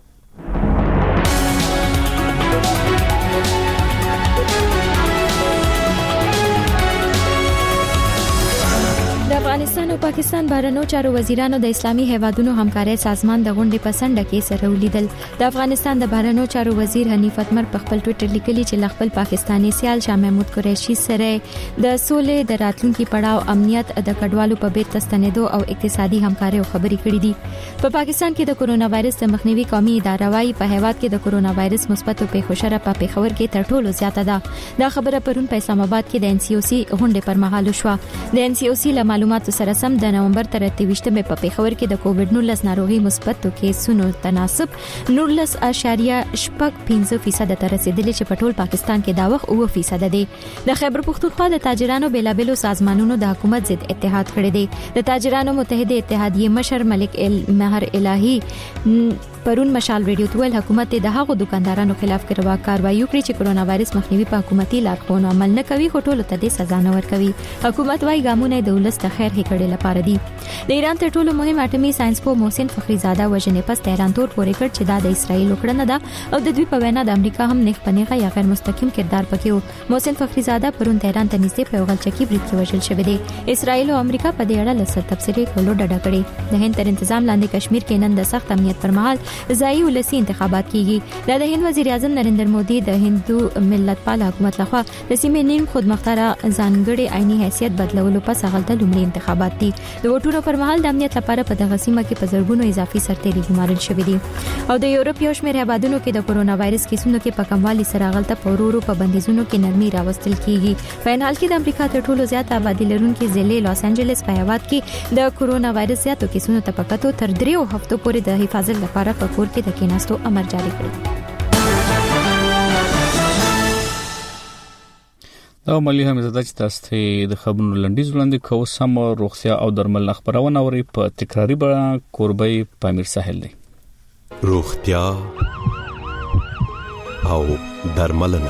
S2: افغانستان او پاکستان بهرنیو چارو وزیرانو د اسلامي هیوادونو همکارۍ سازمان د غونډې په سنډه کې سره ولیدل. د افغانستان د بهرنیو چارو وزیر حنیف اتمر په خپل ټوئیټر لیکلي چې خپل پاکستانی سیال شاه محمود قریشي سره د سولې د راتلونکي پړاو امنیت د کډوالو په بیت تستنیدو او اقتصادي همکارۍ خبرې کړې دي. په پاکستان کې د کورونا وایرس د مخنیوي قومي اداره وايي په هیواد کې د کورونا وایرس مثبت پیښو شره په پیښور کې تر ټولو زیاته ده. دا خبره پرون په اسلام آباد کې د NCOC غونډې پر مهال شوه. د NCOC له معلوماتو سره سم د نومبر تر 28 په پیښور کې د کووډ-19 ناروغي مثبت کیسونو تناسب 19.85% ته رسیدلی چې په ټول پاکستان کې دا وخت 9% دی. د خیبر پختونخوا د تاجرانو بیلابلو سازمانونو د حکومت ضد اتحاد کړی دی. د تاجرانو متحده اتحادیه مشر ملک مهر الهی پرون مشال ریډیو ته ویل حکومت د هغو دکاندارانو خلاف کاروایی وکړي چې کورونا وایرس مخنیوي په حکومتي لارښوونو عمل نه کوي خو ټولو ته د سزا نه ورکوي. حکومت وايي ګامونه د ولس ته خیر هکړې لپاره دي. د ایران تر ټولو مهم اټومي ساينس پوه محسن فخریزاده وژنې پس تهران تور پورې کړ چې دا د اسرایل وکړنه ده او د دوی په وینا د امریکا هم نه خپنیغه یا غیر مستقیم کردار پکې وو. محسن فخریزاده پرون تهران ته نږدې په غلچکی برید کې وژل شوی دی. اسرایل او امریکا په دې اړه لسر تبصرې کولو ډډه کړې. د هند تر تنظیم لاندې کشمیر کې نن د سخت امنیت پر مهال ځایي ولسی انتخابات کیږي. د هند وزیر اعظم نریندر مودي د هندو ملت پال حکومت لخوا د سیمې نیم خودمختاره ځانګړي عیني حیثیت بدلولو پس هغه لومړي انتخابات دي. د ووټونو پر مهال د امنیت لپاره په دغه سیمه کې په زرګونو اضافي سرتیري ګمارل شوې دي. او د یورپ یو شمېر هیوادونو کې د کورونا وایرس کیسونو کې په کموالي سره غلطه پورورو په بندیزونو کې نرمي راوستل کیږي. په حال کې د امریکا تر ټولو زیات آبادی لرونکي ضلع لاس انجلس په هیواد کې د کورونا وایرس زیاتو کیسونو ته پکاتو تر 3 هفتو پورې د حفاظت لپاره په کور کې د کیناستو امر جاری کړ.
S1: دا ملي هم زده چې تاسو د خبرونو لنډیز وړاندې کوو سم روغتیا او درمل خبرونه اوري په تکراری بڼه کوربای پامیر ساحل دی.
S3: روغتیا او درملنه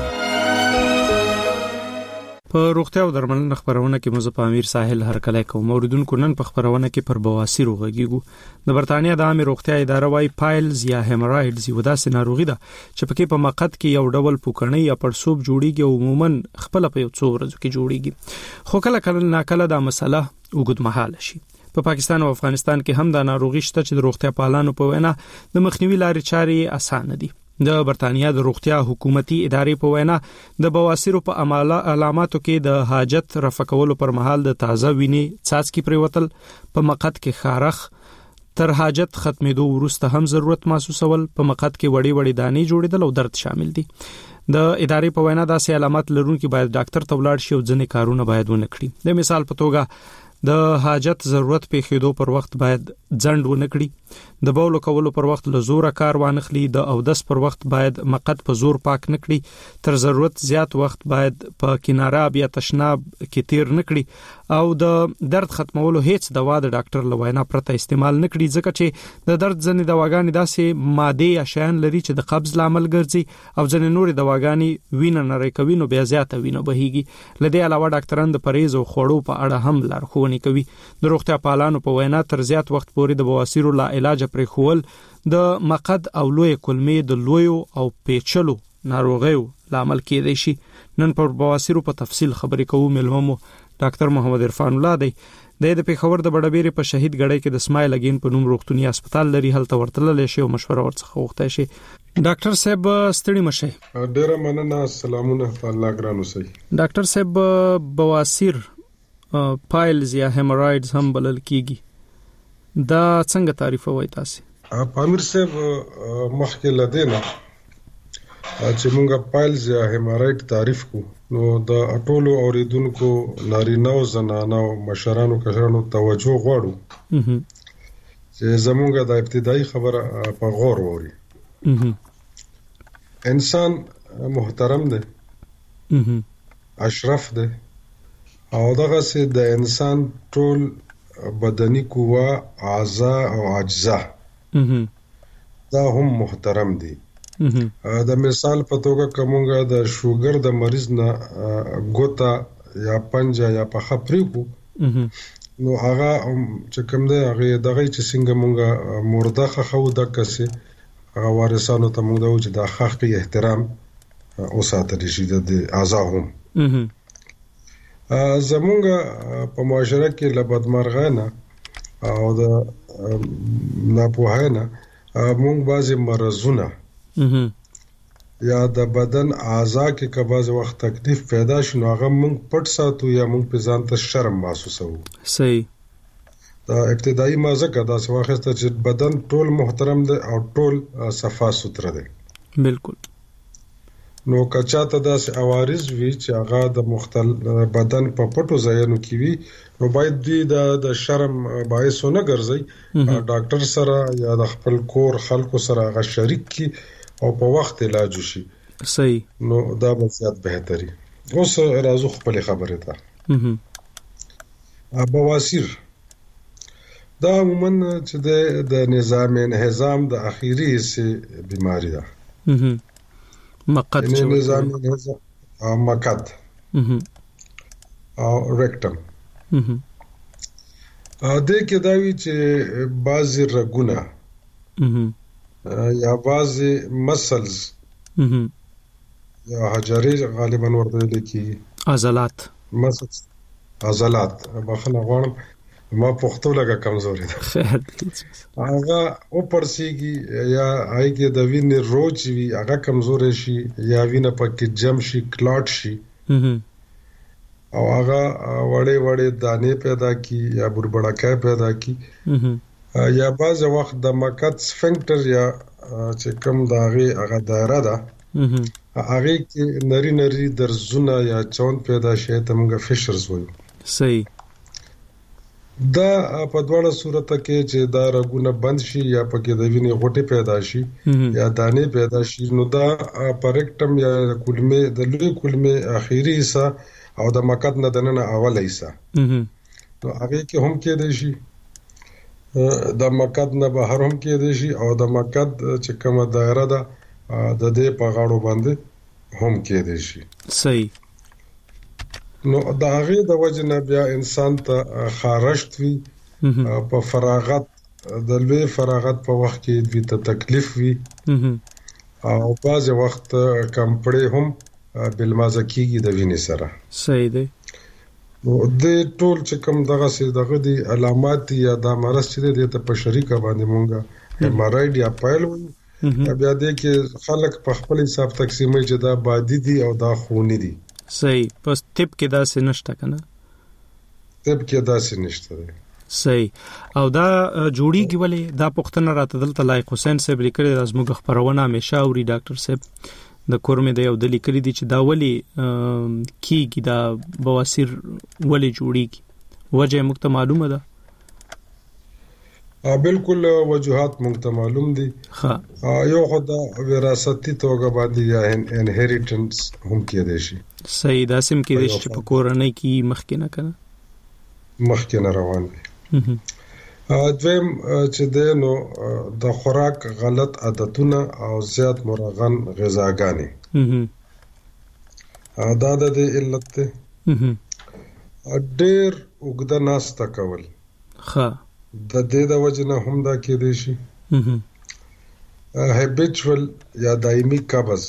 S11: په روغتیا او درملنه خبرونه کې مزه پامیر ساحل هر کله کوم اوریدونکو نن په خبرونه کې پر بواسیر وغږیږو. د برتانیا د عامه روغتیا اداره وايي پایلز یا هیمورایډز یو داسې ناروغي ده چې پکې په مقعد کې یو ډول پوکڼۍ یا پړسوب جوړیږي او عموما خپل په یو څو ورځو کې جوړیږي خو کله کله ناکله دا مسله وګد مهاله شي. په پاکستان او افغانستان کې هم دا ناروغي شته چې د روغتیا پالانو په وینا د مخنیوي لارې چارې اسانه دي. د برتانیا د روغتیا حکومتي ادارې په وینا د بواسیر په علاماتو کې د حاجت رفع کولو پر مهال د تازه وینې څاڅکي پریوتل، په مقعد کې خارخ، تر حاجت ختمېدو وروسته هم ضرورت محسوسول، په مقعد کې وړي وړي دانې جوړېدل او درد شامل دي. د ادارې په وینا داسې علامات لرونکي باید ډاکټر ته ولاړ شي او ځینې کارونه باید ونه کړي. د مثال په توګه د حاجت ضرورت پیښېدو پر وخت باید ځند ونه کړي، د بولو کولو پر وخت له زوره کار وانخلي، د اودس پر وخت باید مقعد په زور پاک نه کړي، تر ضرورت زیات وخت باید په کناراب یا تشناب کې تیر نه کړي او د درد ختمولو هیڅ دوا د ډاکټر له وینا پرته استعمال نه کړي، ځکه چې د درد ځینې دواګانې داسې ماده یا شیان لري چې د قبض لامل ګرځي او ځینې نورې دواګانې وینه نری کوي نو بیا زیاته وینه بهیږي. له دې علاوه ډاکټران د پرهیز او خوړو په اړه هم لارښوونې کوي. د روغتیا پالانو په وینا تر زیات وخت پورې د بواسیرو لا علاج پرې خول د مقعد او لوی کولمې د لویو او پیچلو ناروغیو لامل کېدای شي. نن پر بواسیرو په تفصیل خبرې کوو. ملممو ډاکټر محمد عرفان الله دی د پیښور د بډبېرې په شهید ګړی کې د اسماعیل اگین په نوم روغتونی هسپتال لري، هلته ورتللی شي او مشوره ورڅخه غوښتای شي. ډاکټر صاحب ستړي مشئ.
S6: ډېره مننه. سلامونه په الله ګران اوسئ.
S11: ډاکټر صاحب بواسیر پایلز یا هیمورایډز هم بلل کیږي، دا څنګه تعریفوي تاسو؟
S6: پامیر صاحب مخکې لدینه چې موږ پایلز یا هیمورایډ تعریف کو نو د ټولو اوریدونکو نارینه او زنانه او مشرانو کشرانو توجه غواړو چې زموږ د ابتدایي خبره په غور ووري. انسان محترم دی، اشرف دی، او دغه سي د انسان ټول بدني قوه، اعضاء او اجزا دا هم محترم دي. د مثال په توګه کومه د شوګر د مریض نه ګوتا یا پنجا یا په خپریکو نو هغه چې کوم دی هغه دغه چې څنګه مونږه مرده خو د کسي هغه وارثانو ته مونږ د د حقي احترام او ساتل شي د اعضاء هم. زمونږ په معاشره کې لبدمرغانه او د ناپوهانه مونږ بعضی مرزونه یا د بدن اعضاء کې کباز وخت تکلیف پیدا شنو هغه مونږ پټ ساتو یا مونږ په ځان ته شرم محسوسو.
S4: صحیح.
S6: دا ابتدایي مازه کدا څه واخسته چې بدن ټول محترم دی او ټول صفا سوتره دی.
S4: بالکل.
S6: نو کچاته داسې عوارض وی چې هغه د مختلف بدن په پټو ځایونو کې وي نو باید دی د شرم باعث نه ګرځي، ډاکټر سره یا د خپل کور خلکو سره هغه شریک کی او په وخت علاج وشي.
S4: صحیح.
S6: نو دا به زیات بهتري. اوس راځو خپل خبره ته. بواسیر دا عموما چې د نظام انهضام د اخیری حصے بیماری ده.
S4: مقد
S6: نظام انهضام او مقد او ریکټم د کې دا وی چې بعضی رګونه یا بعضی مسلز یا حجرې غالبا ورته لیکي
S4: عضلات
S6: بخنه غواړم ما پختو لګه کمزوري ده هغه او پرسیږي یا هغه د وینې روچ وی هغه کمزوري شي یا وینه پکې جم شي کلاټ شي او هغه وړې دانې پیدا کی یا بربړکای پیدا کی یا بعض وخت د مقد سفنکټر یا چې کوم داغه هغه دایره ده هغه کې نری درزونه یا چون پیدا شي ته موږ فشرز وایو.
S4: صحیح.
S6: دا په دواړه صورت کې چې دا رګونه بند شي یا پکې د وینې غوټه پیدا شي یا دانې پیدا شي نو دا پرکټم یا کولمه د لوی کولمه اخیری حصہ او د مقد نه دنه اوله حصہ نو هغه کې هم کې دی شي د مقد نه بهر هم کې دی شي او د مقد چې کومه دایره ده د دې په غاړو باندې هم کې دی شي.
S4: صحیح.
S6: نو دا هغه د وجنه بیا انسان ته خارشت وی په فراغت د لوی فراغت په وخت کې دوی ته تکلیف وی او بعض وخت کمپړې هم بلمازه کیږي د وینې سره.
S4: صحیح دی.
S6: نو د ټول چې کوم دغه سي دغه دي علامات یا د مرض چې د په شریکه باندې مونږه هیمورایډ یا پایل بیا د کې خلک په خپل حساب تقسیمي چې دا بادي دي او دا خوني دي.
S4: صحیح. پس طب کې دا څه نشته کنه؟
S6: طب کې دا څه نشته دی.
S4: صحیح. او دا جوړیږي ولې دا پښتنه راته دلته لایق حسین صاحب لیکلي د زموږ خبرونه همیشه اوري ډاکټر صاحب د کورمه د یو د لیکلي دي چې دا ولی کیږي دا بواسیر ولی جوړیږي وجه موږ ته معلومه ده؟
S6: بالکل وجوهات موږ ته معلوم دي. یو خدای وراثتي توګه باندې یا انهریټنس هم کېدای شي.
S4: صحیح. دا سم کېدای شي په کورنۍ کې
S6: مخکې نه روان دي. دویم چې د نو د خوراک غلط عادتونه او زیات مرغن غذاګانې دا د علت ته ډېر وګدا ناسته کول د دې د وجنه هم دا کېدای شي. هابیچوال یا دایمي قبض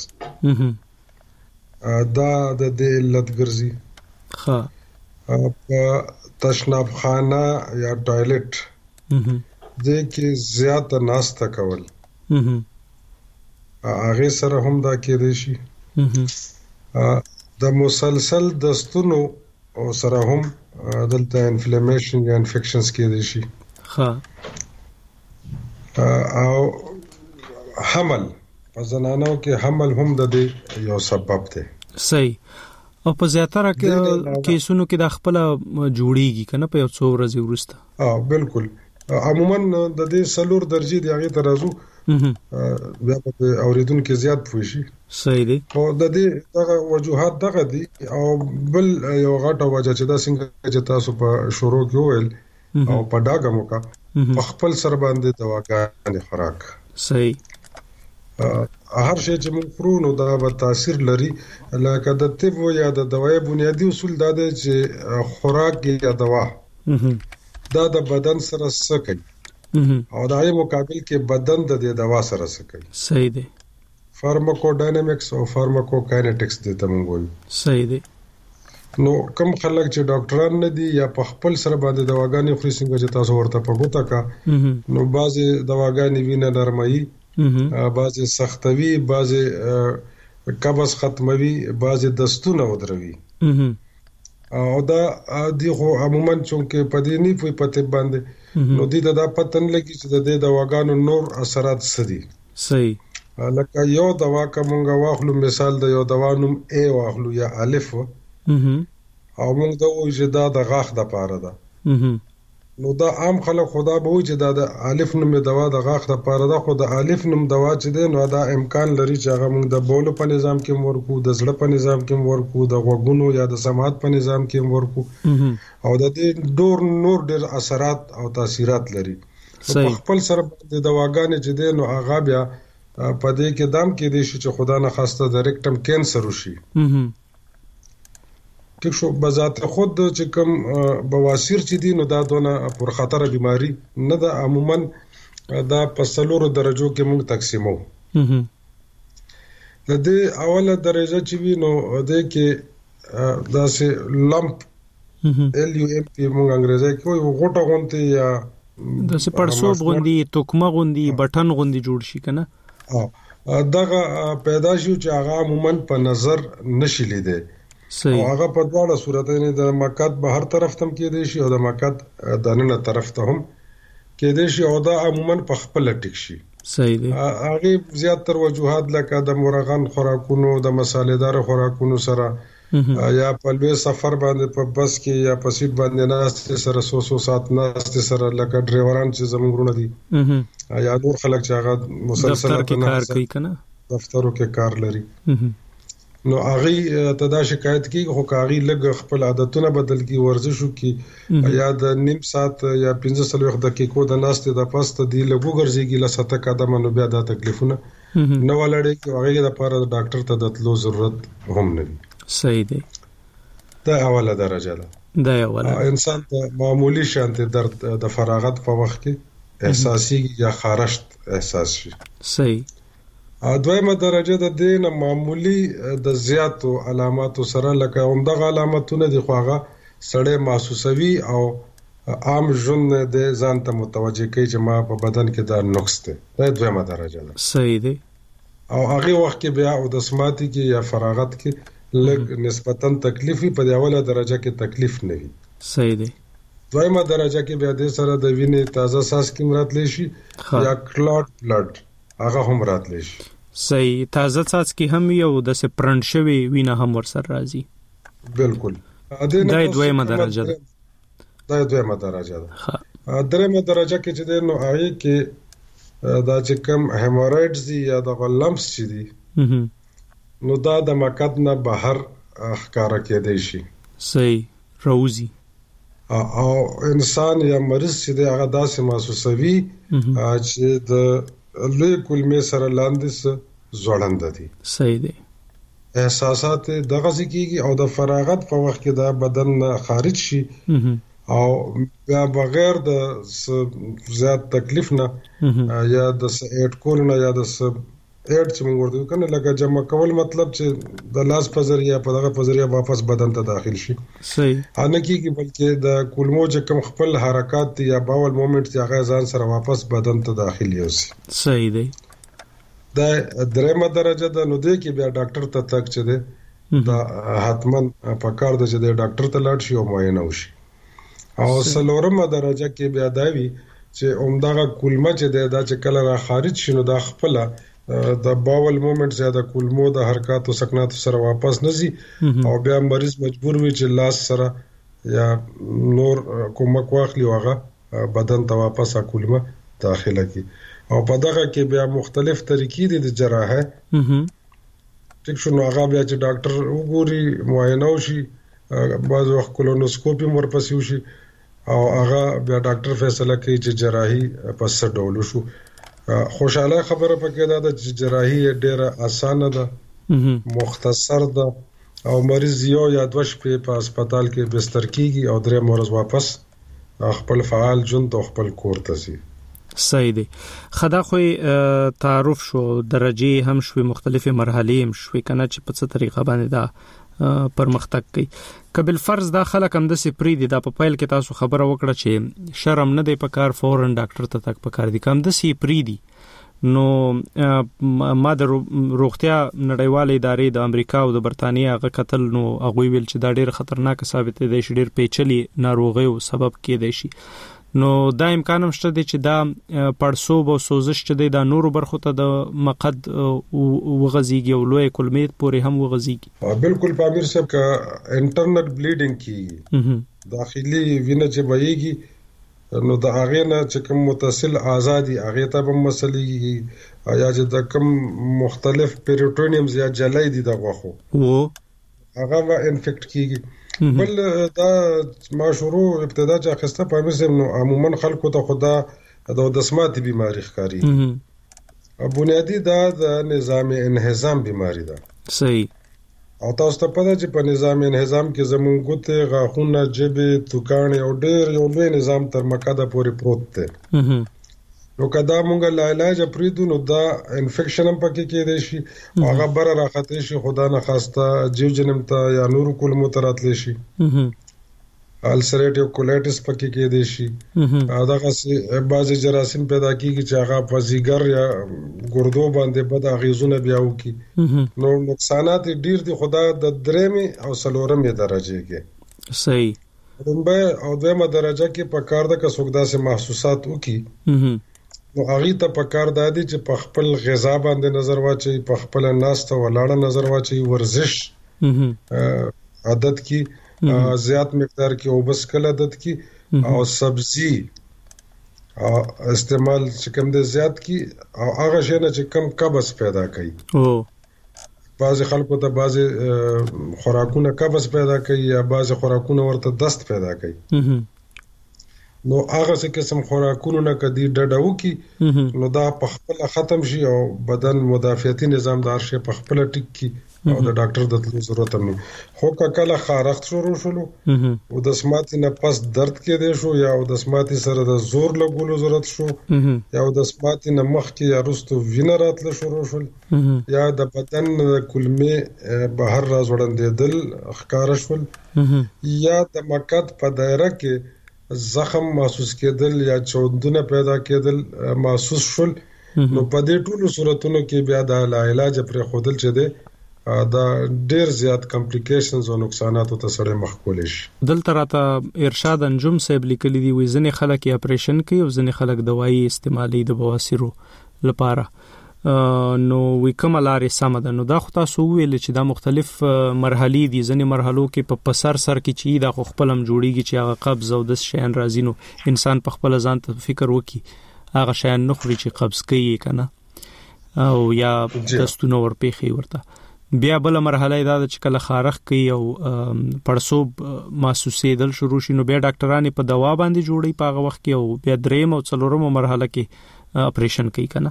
S6: دا د دې علت ګرځي. په تشناب خانه یا ټایلټ دې کې زیات ناسته کول هغه سره هم دا کېدای شي. د مسلسل دستونو او سره هم دلته انفلیمیشن یا انفیکشنز کېدای شي. او حمل زنانو کې حمل هم د دې یو سبب دی.
S4: صحیح. او په زیاتره کې کیسونو کې د خپل جوړیږي کنه په یو څو ورځې وروسته.
S6: بالکل. عموما د دې سلور درجه دی هغه ترازو بیا په اوریدونکو زیات پوي شي.
S4: صحیح دی.
S6: او د دې دغه وجوهات دغه دي او بل یو غټه وجه چې دا څنګه چې تاسو په شروع کې وویل او په ډاګه موکا په خپل سر باندې دواګانې خوراک.
S4: صحیح.
S6: هر شی چې موږ خورو نو دا به تاثیر لري. لکه د طب یا د دوايي بنیادی اصول دا دی چې خوراک یا دوا دا د بدن سره څه کوي او د هغې مقابل کې بدن د دې دوا سره څه کوي.
S4: صحیح دی.
S6: فارماکو ډاینامیکس او فارماکو کاینټکس دې ته موږ وایو.
S4: صحیح دی.
S6: نو کوم خلک چې ډاکټران نه دي یا په خپل سره باندې دواګانې خوري څنګه چې تاسو ورته په ګوته کا نو بعضي دواګانې وینه نرموي، بعضي سختوي، بعضي قبض ختموي، بعضي دستونه ودروي. او دا دی خو عموما چې په دې نه په پته باندې نو دې دا پتن لګي چې د دې دواګانو نور اثرات سدي.
S4: صحیح.
S6: لکه یو دوا کومه واخلو، مثال د یو دوا نوم ا واخلو یا الف او موږ دا وایو چې دا د غاښ د پاره ده. نو دا عام خلک خدا به وایي چې دا د الف نوم دوا د غاښ د پاره ده، خو د الف نوم دوا چې دی نو دا امکان لري چې هغه موږ د بولو په نظام کې ورکو، د زړه په نظام کې ورکو، د غوږونو یا د سماعت په نظام کې ورکو او د دې نور ډېر اثرات او تاثیرات لري. په خپل سره د دواګانې چې دی نو هغه بیا په دې کې دام کې دی چې خدا نه خواسته د ریکټم کینسر وشي. ټیک شو. بذات خود چې کوم بواسیر چې دي نو دا دونه پر خطر بیماری نه ده. عموما دا په څلورو درجو کې موږ تقسیمو. د دې اوله درجه چې وي نو د کې داسې لمپ LUMP موږ انګریزي کې وایو غوټه غونډه یا
S4: داسې پړسوب غوندي، توکمه غوندي، بټن غوندي جوړ شي کنه.
S6: دغه پیدا شو چې هغه عموما په نظر نشي لیدل. او هغه په دواړه صورتونو د مقعد به هر طرف تم کېدی شي او د مقعد دننه طرف ته هم کېدی شي او دا عموما په خپل ټیک شي.
S4: صحیح دی.
S6: هغه زیاتره وجوهات لکه د مرغان خوراکونو، د مصالحدار خوراکونو سره یا په لوی سفر باندې په بس کې یا په سیټ باندې ناست سره 100 ساعت ناست سره لکه ډرایوران چې زموږ ورونه دي یا نور خلک چې هغه مسلسل
S4: کار کوي کنه،
S6: دفترو کې کار لري. نو هغه تدا شکایت کی خو کاغي لګ خپل عادتونه بدل کی، ورزش کی یا د نیم ساعت یا 15 دقیقو د ناست د پاسته دی لګو ګرځيږي لسته قدم نو بیا د تکلیفونه نو ولړي کی هغه د لپاره ډاکټر ته د تلو ضرورت هم نه وي.
S4: صحیح دی.
S6: دا اوله درجه ده.
S4: دا اوله
S6: انسان ته معمولی شانته درد د فراغت په وخت کې احساسي یا خارشت احساس شي.
S4: صحیح.
S6: دویمه درجه د دین معمولی د زیاتو علاماتو سره لکه همدغه علامتونه دي خو هغه سړی محسوسوي او عام ژوند د ځان ته متوجه کوي چې ما په بدن کې دا نقص دی. دا دویمه درجه ده.
S4: صحیح دی.
S6: او هغه وخت کې بیا او د سماعتي کې یا فراغت کې لږ نسبتاً تکلیفي په اوله درجه کې تکلیف نه وي.
S4: صحیح دی.
S6: دویمه درجه کې بیا د سره د وینې تازه ساس کې مراتلی شي یا کلوټ بلډ هغه هم راتلی شي.
S4: صحیح. تازه ساس کې هم یو د سپرنټ شوی وینه هم ورسره راځي.
S6: بالکل.
S4: دا دویمه درجه ده.
S6: دا دویمه درجه ده. درېمه درجه کې چې نو هغه کې دا چې کوم هیمورايډز دي یا د لمپس چې دي نو دا د مقعد نه بهر ښکارا کېدای شي.
S4: صحیح. روزي
S6: او انسان یا مریض چې هغه داسې محسوسوي چې د لوی کلمې سره لاندې زوړند دي.
S4: صحیح دی.
S6: احساسات دغه ځکیږي او د فراغت په وخت کې دا بدن نه خارج شي او بیا بغیر د زیات تکلیف نه یا د اډ کول نه یا د اډ چې موږ ورته کنه لکه جمع کول مطلب چې د لاس په ذریعہ په دغه په ذریعہ واپس بدن ته داخل شي.
S4: صحیح.
S6: ان کې بلکې د کولمو چې کوم خپل حرکات یا باول مومنت چې هغه ځان سره واپس بدن ته داخل یوسي.
S4: صحیح دی.
S6: دا درېمه درجه ده. نو دې کې بیا ډاکټر ته تک چې ده دا حتمن په کار ده چې د ډاکټر ته لاړ شي او معاینه وشي. او څلورمه درجه کې بیا دا وی چې عمدغه کولمه چې ده دا چې کله را خارج شي نو دا خپل د باول مومنټ یا د کولمو د حرکاتو سکناتو سره واپس نزي او بیا مریض مجبور وي چې لاس سره یا نور کومک واخلي هغه بدن ته واپس کولمه داخله کی او په دغه کې بیا مختلف طریقې دي د جراحه ټیک شو. نو هغه بیا چې ډاکټر وګوري معاینه وشي بعض وخت کولونوسکوپي ورپسې وشي او هغه بیا ډاکټر فیصله کوي چې جراحي په څه ډول شو. خوشاله خبره پکې ده چې جراحي ډیره اسانه ده مختصر ده او مریض یو یا دوه شپې په هسپتال کې بستر کیږي او درې ورځې واپس خپل فعال ژوند او خپل کور ته ځي.
S4: صحیح دی. خدا خو تعارف شو درجه هم شوي مختلفه مرحله هم شوي کنه چې په څه طریقه باندې دا پرمختګ کوي. قبل فرض دا خلک هم د سپری دي دا په پایل کې تاسو خبره وکړه چې شرم نه دی په کار فورن ډاکټر ته تک په کار دي کم د سپری دي. نو ما د روغتیا نړیوالې ادارې د امریکا او د برتانیې هغه قتل نو هغه ویل چې دا ډېر خطرناک ثابت دی چې ډېر پیچلي ناروغي او سبب کېدای شي. نو دا امکان هم شته چې دا پړسوب او سوزش چې دا نورو برخو ته د مقد وغزيږي او لوی کلمې پورې هم وغزيږي.
S6: بالکل پامیر صاحب کا انټرنل بلیډینګ کی داخلي وینه چې بهيږي نو د هغه نه چې کوم متصل ازادي هغه ته هم مسلې یا چې د کوم مختلف پیریټونیمز یا جلای دي د غوخو وو هغه وا انفیکټ کیږي. بل دا ما شروع ابتدا چې اخسته په مسم نو عموما خلکو ته خدا د دسماتي بیماری ښکاری بنیادی دا د نظام انهضام بیماری ده. صحیح. او تاسو ته پته چې په نظام انهضام کې زمونږ ګوته غاښونه جبه توکان او ډېر یو لوی نظام تر مقاده پورې پروت دی. نو کدا مونږه لا علاج پریدو نو دا انفیکشن هم پکې کېدای شي هغه بره راخته شي خدا نه خواسته جیو جنم ته یا نور کولمو ته راتلی شي السریټیو کولایټس پکې کېدای شي دا غسه بعضی جراثیم پیدا کیږي چې هغه په زیګر یا ګردو باندې بد اغیزونه بیا وکي. نو نقصانات ډیر دي خدا د درېمې او څلورمې درجه کې. صحیح. او دویمه درجه کې په کار د کسوګدا سه محسوسات وکي نو هغه ته په کار دادي چې په خپل غذا باندې نظر واچي په خپل ناسته ولاړه نظر واچي ورزش عادت کی زیات مقدار کې او بس کله عادت کی او سبزی استعمال چې کم دې زیات کی او هغه شی نه چې کم قبض پیدا کوي. بعض خلکو ته بعض خوراکونه قبض پیدا کوي یا بعض خوراکونه ورته دست پیدا کوي. نو هغه څه قسم خوراکونه نه کدي ډډاو کی نو دا په خپل ختم شي او بدن مدافعتي نظام دار شي په خپل ټیک کی او د ډاکټر د تلو ضرورت هم خو کله خارخت شروع شلو او د سماعتي نه پس درد کې دی شو یا د سماعتي سره د زور لګولو ضرورت شو یا د سماعتي نه مخ کې یا رستو وینه راتله شروع شول یا د بدن د کلمې بهر راځوړندېدل ښکار شول یا د مقد په دایره کې زخم محسوس کېدل یا چوندونه پیدا کېدل محسوس شول. نو په دې ټولو صورتونو کې بیا د علاج پر خودل چي دي دا ډیر زیات کمپلیکیشنز او نقصانات ته سره مخ کول شي.
S4: دلته راته ارشاد انجم صاحب لیکلي دي وې ځنې خلک یې اپریشن کوي او ځنې خلک دوايي استعمالي د بواسیرو لپاره نو وی کوم لارې سم ده. نو دا خو تاسو ویل چې دا مختلف مرحلي دي ځنې مرحلو کې په پسر سر کې چې دا خو خپلم جوړیږي چې هغه قبض او د شین راځي نو انسان په خپل ځان ته فکر وکي هغه شین نخري چې قبض کوي کنه او یا دستونه ورپېخي ورته بیا بل مرحله دا چې کله خارخ کوي او پړسوب محسوسېدل شروع شي نو بیا ډاکټرانو په دوا باندې جوړي په هغه وخت کې او بیا درېم او څلورم مرحله کې اپریشن کوي کنه.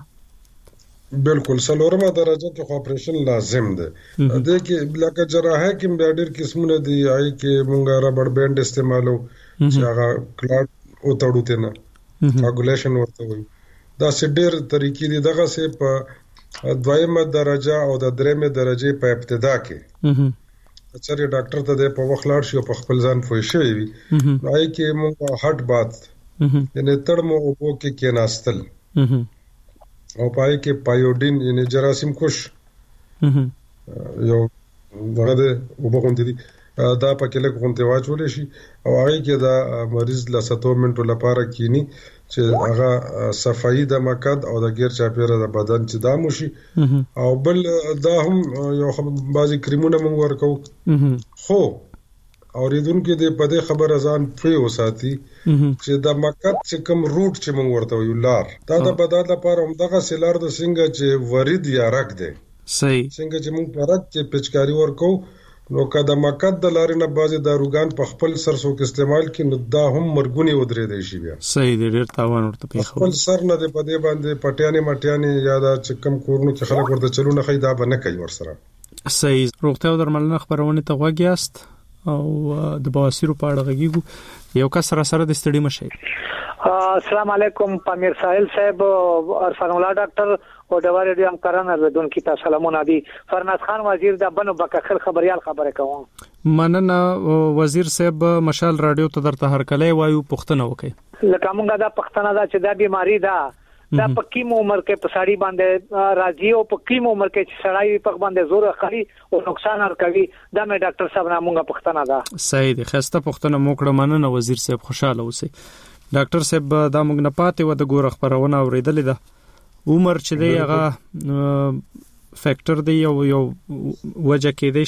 S6: بالکل څلورمه درجه کې خو اپریشن لازم ده. د کې لکه جراحه کې بیا ډېر قسمونه دي آی کې مونږه ربړ بینډ استعمالو چې هغه کلاټ او تړو ته نه کواګولیشن ورته وي دا څه ډېر طریقې دي دغه څه په دویمه درجه او د درېمه درجه په ابتدا کې اچھا ډاکټر ته په وخت لاړ شي په خپل ځان پوه شي وي آی کې مونږه هټ بات یعنی تړمو او کې کېناستل او پای کې پایوډین یعنی جراثیم کوش یو دغه وبغون دي دا پکې لږ غونډه واچول شي او هغه کې دا مریض له 7 منټو لپاره کینی چې هغه صفائی د مقد او د غیر چاپیره د بدن چې دا موشي او بل دا هم یو بعضی کریمونه موږ ورکو خو اوریدونکو دې په دې خبره ځان پری وساتي چې د مقد چې کوم روټ چې موږ ورته ویو لار دا د بدن لپاره هم دغه سیلار د څنګه چې ورید یا رګ دی
S4: صحیح
S6: څنګه چې موږ پرد کې پچکاری ورکو نو کله د مقد د لارې نه بازي داروګان په خپل سرسو کې استعمال کړي نو دا هم مرګونی ودرې دی شي بیا
S4: صحیح دی ډیر تاوان ورته پیښو
S6: خپل سر نه د پدې باندې پټیانې مټیانې یا دا چې کوم کورونو کې خلک ورته چلونه خي دا به نه کوي ورسره
S4: صحیح روغتیا او درملنه خبرونه ته غوږیاست او د بواسیر په اړه غږیږو یو کس سره د ستړي مشه
S7: السلام علیکم پامیر ساحل صاحب عرفان الله ډاکټر او د وړاندې همکارانو ردون کی تاسو سلامونه دي فرناز خان وزیر د بنو بکخل خبريال خبره کوم
S4: مننه وزیر صاحب مشال رادیو ته درته هر کله وایو پښتنه وکي
S7: لکه موږ دا پښتنه دا چې دا بیماری ده دا پکیم عمر کې پساړي باندې راځي او پکیم عمر کې چې سړی په باندې زور اخلي او نقصان ورکوي دا مې ډاکټر صاحب نه موږ پښتنه ده
S4: صحیح دي خسته پښتنه موکړه مننه وزیر صاحب خوشاله اوسئ ډاکټر صاحب دا موږ نه پاتې و د ګور خبرونه اوریدلې ده عمر چې دی هغه فیکٹر دی یو وجه کې دی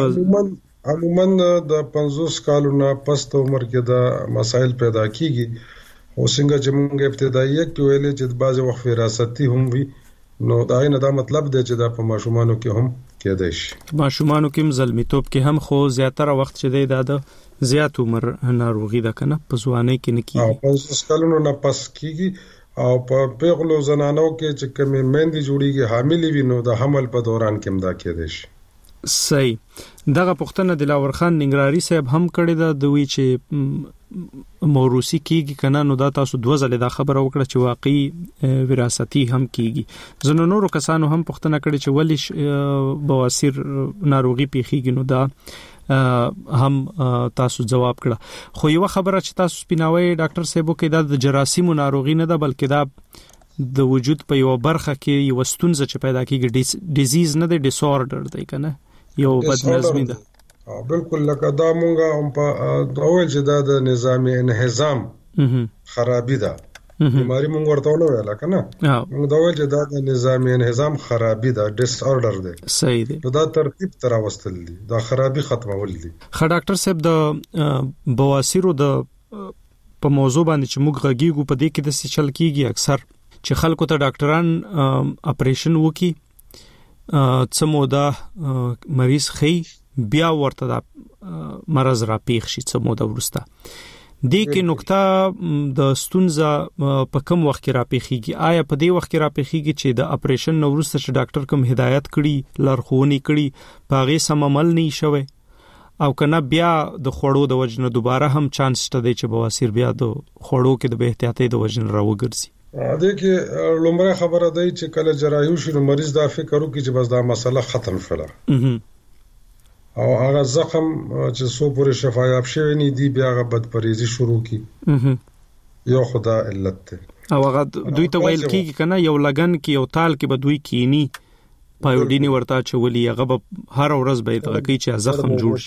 S4: چې
S6: عموما د 50 کالونو پست عمر کې دا مسائل پیدا کیږي او څنګه چې موږ ابتدایي کې ویلې چې بعضی وخت وراثتي هم وي نو دا نه دا مطلب دی چې دا په ماشومانو کې هم کېدای شي
S4: ماشومانو کې زلمیتوب کې هم خو زیاتره وخت چې دی دا زیات عمر ناروغي ده کنه په ځوانۍ کې نه کیږي
S6: 50 کالونو نه پس کیږي او په پیغلو زنانو کې چې کومې مېندې جوړیږي حامل وي نو د حمل په دوران کې هم دا کېدای شي
S4: صحیح دغه پښتنه دلاور خان ننګرهاري صاحب هم کړی دا دوی چې موروثي کیږي کنه نو دا تاسو دوه ځله دا خبره وکړه چې واقعي وراثتي هم کیږي زنه نورو کسانو هم پښتنه کړی چې ولی بواسیر ناروغي پیخیږي نو دا هم تاسو جواب کړه خو یو خبره چې تاسو سپیناوي ډاکټر صاحب کې دا د جراثیم ناروغي نه ده بلکې دا د وجود په یو برخه کې یو ستونزه چې پیدا کیږي ډیزیز نه دی ډیسورډر دی کنه یو بدنظمی ده
S6: بالکل لکه دا مونږه هم په اول چې دا د نظام انهزام خرابې ده بیماری مونږ ورته نه ویل کنه مونږ دا ویل چې دا د نظام انهزام خرابې ده ډیس اورډر ده
S4: صحیح دی
S6: دا ترتیب تر واستل دي دا خرابې ختمول دي
S4: خ ډاکټر صاحب د بواسیر د په موضوع باندې چې موږ غږیږو په دې کې د چل کیږي اکثر چې خلکو ته ډاکټران اپریشن وکي څمودا مریض خي بیا ورته د مرز را پیښ شي څمودا ورسته د کې نقطه د ستونزه په کم وخت کې را پیښیږي آیا په دې وخت کې را پیښیږي چې د اپریشن نو ورسته چې ډاکټر کوم هدایت کړي لارښوونې کړي پاغه سم عمل نه شوي او کنه بیا د خوړو د وجنه دوباره هم چانس شته دی چې بواسیر بیا د خوړو کې د احتیاطي د وجنه راوګرځي
S6: دا کې لومړی خبره دی چې کله جراحي شي نو مریض دا فکر وکړي چې بس دا مسله ختم شوه او هغه زخم چې سو پورې شفایاب شوی نه دی بیا هغه بدپریزي شروع کی یو خدا علت ته
S4: او هغه دوی ته ویل کیږي کنه یو لګن کې یو تال کې به دوی کینی پایوډینی ورته چولي هغه به هر ورځ به دغه کی چې زخم جوړ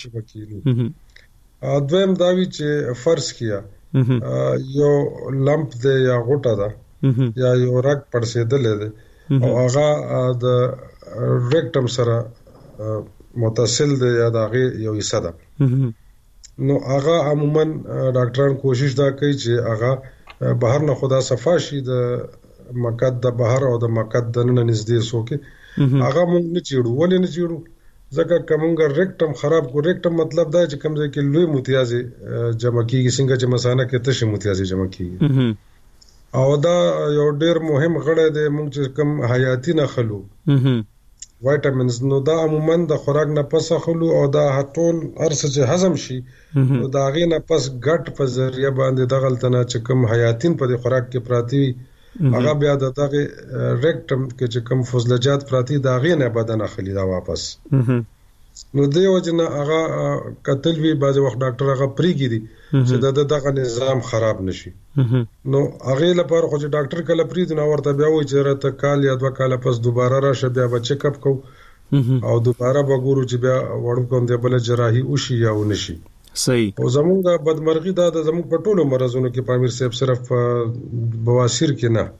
S4: شي
S6: دویم دا وی چې فرض کیا یو لمپ دی یا غوټه ده یا یو رګ پړسېدل دی او هغه د ریکټم سره متصل دی یا دغه یو حصہ ده نو هغه عموما ډاکټران کوشش دا کوي چې هغه بهر نه خدا صفا شي د مقد د بهر او د مقد د نن نږدې سوکي هغه مونږ نه چیړو ولې نه چیړو ځکه کومګر ریکټم خراب کو ریکټم مطلب دا چې کوم ځای کې لوی متیازي جمع کیږي څنګه چې مثانه کې تشه متیازي جمع کیږي او دا یو ډیر مهم غړی دی مونږ چې کوم حیاتي نه خلو وایټامینز نو دا عموما د خوراک نه پس خلو او دا ټول ارسه چې هضم شي نو دا غي نه پس ګټ په ذریعہ باندې د غلطنه چې کوم حیاتین په خوراک کې پراتی هغه بیا د دغه ریکټم کې چې کوم فضلجات پراتی دا غي نه بدن اخلي دا واپس نو دیو جن هغه قتل وی باز وخت ډاکټر هغه پریګی دي چې دغه نظام خراب نشي نو هغه لپاره خو چې ډاکټر کله پری دي نو ورته بیا وایي چې راته کال یا 2 کال پس دوباره راشه بیا به چیک اپ کو او دوباره وګورو چې بیا وړو کوم د بل جراحي وشي یا ونشي.
S4: صحیح.
S6: او زمونږ بدمرغي دا د زمونږ په ټولو مرزونو کې پامیر صاحب صرف بواسیر کې نه،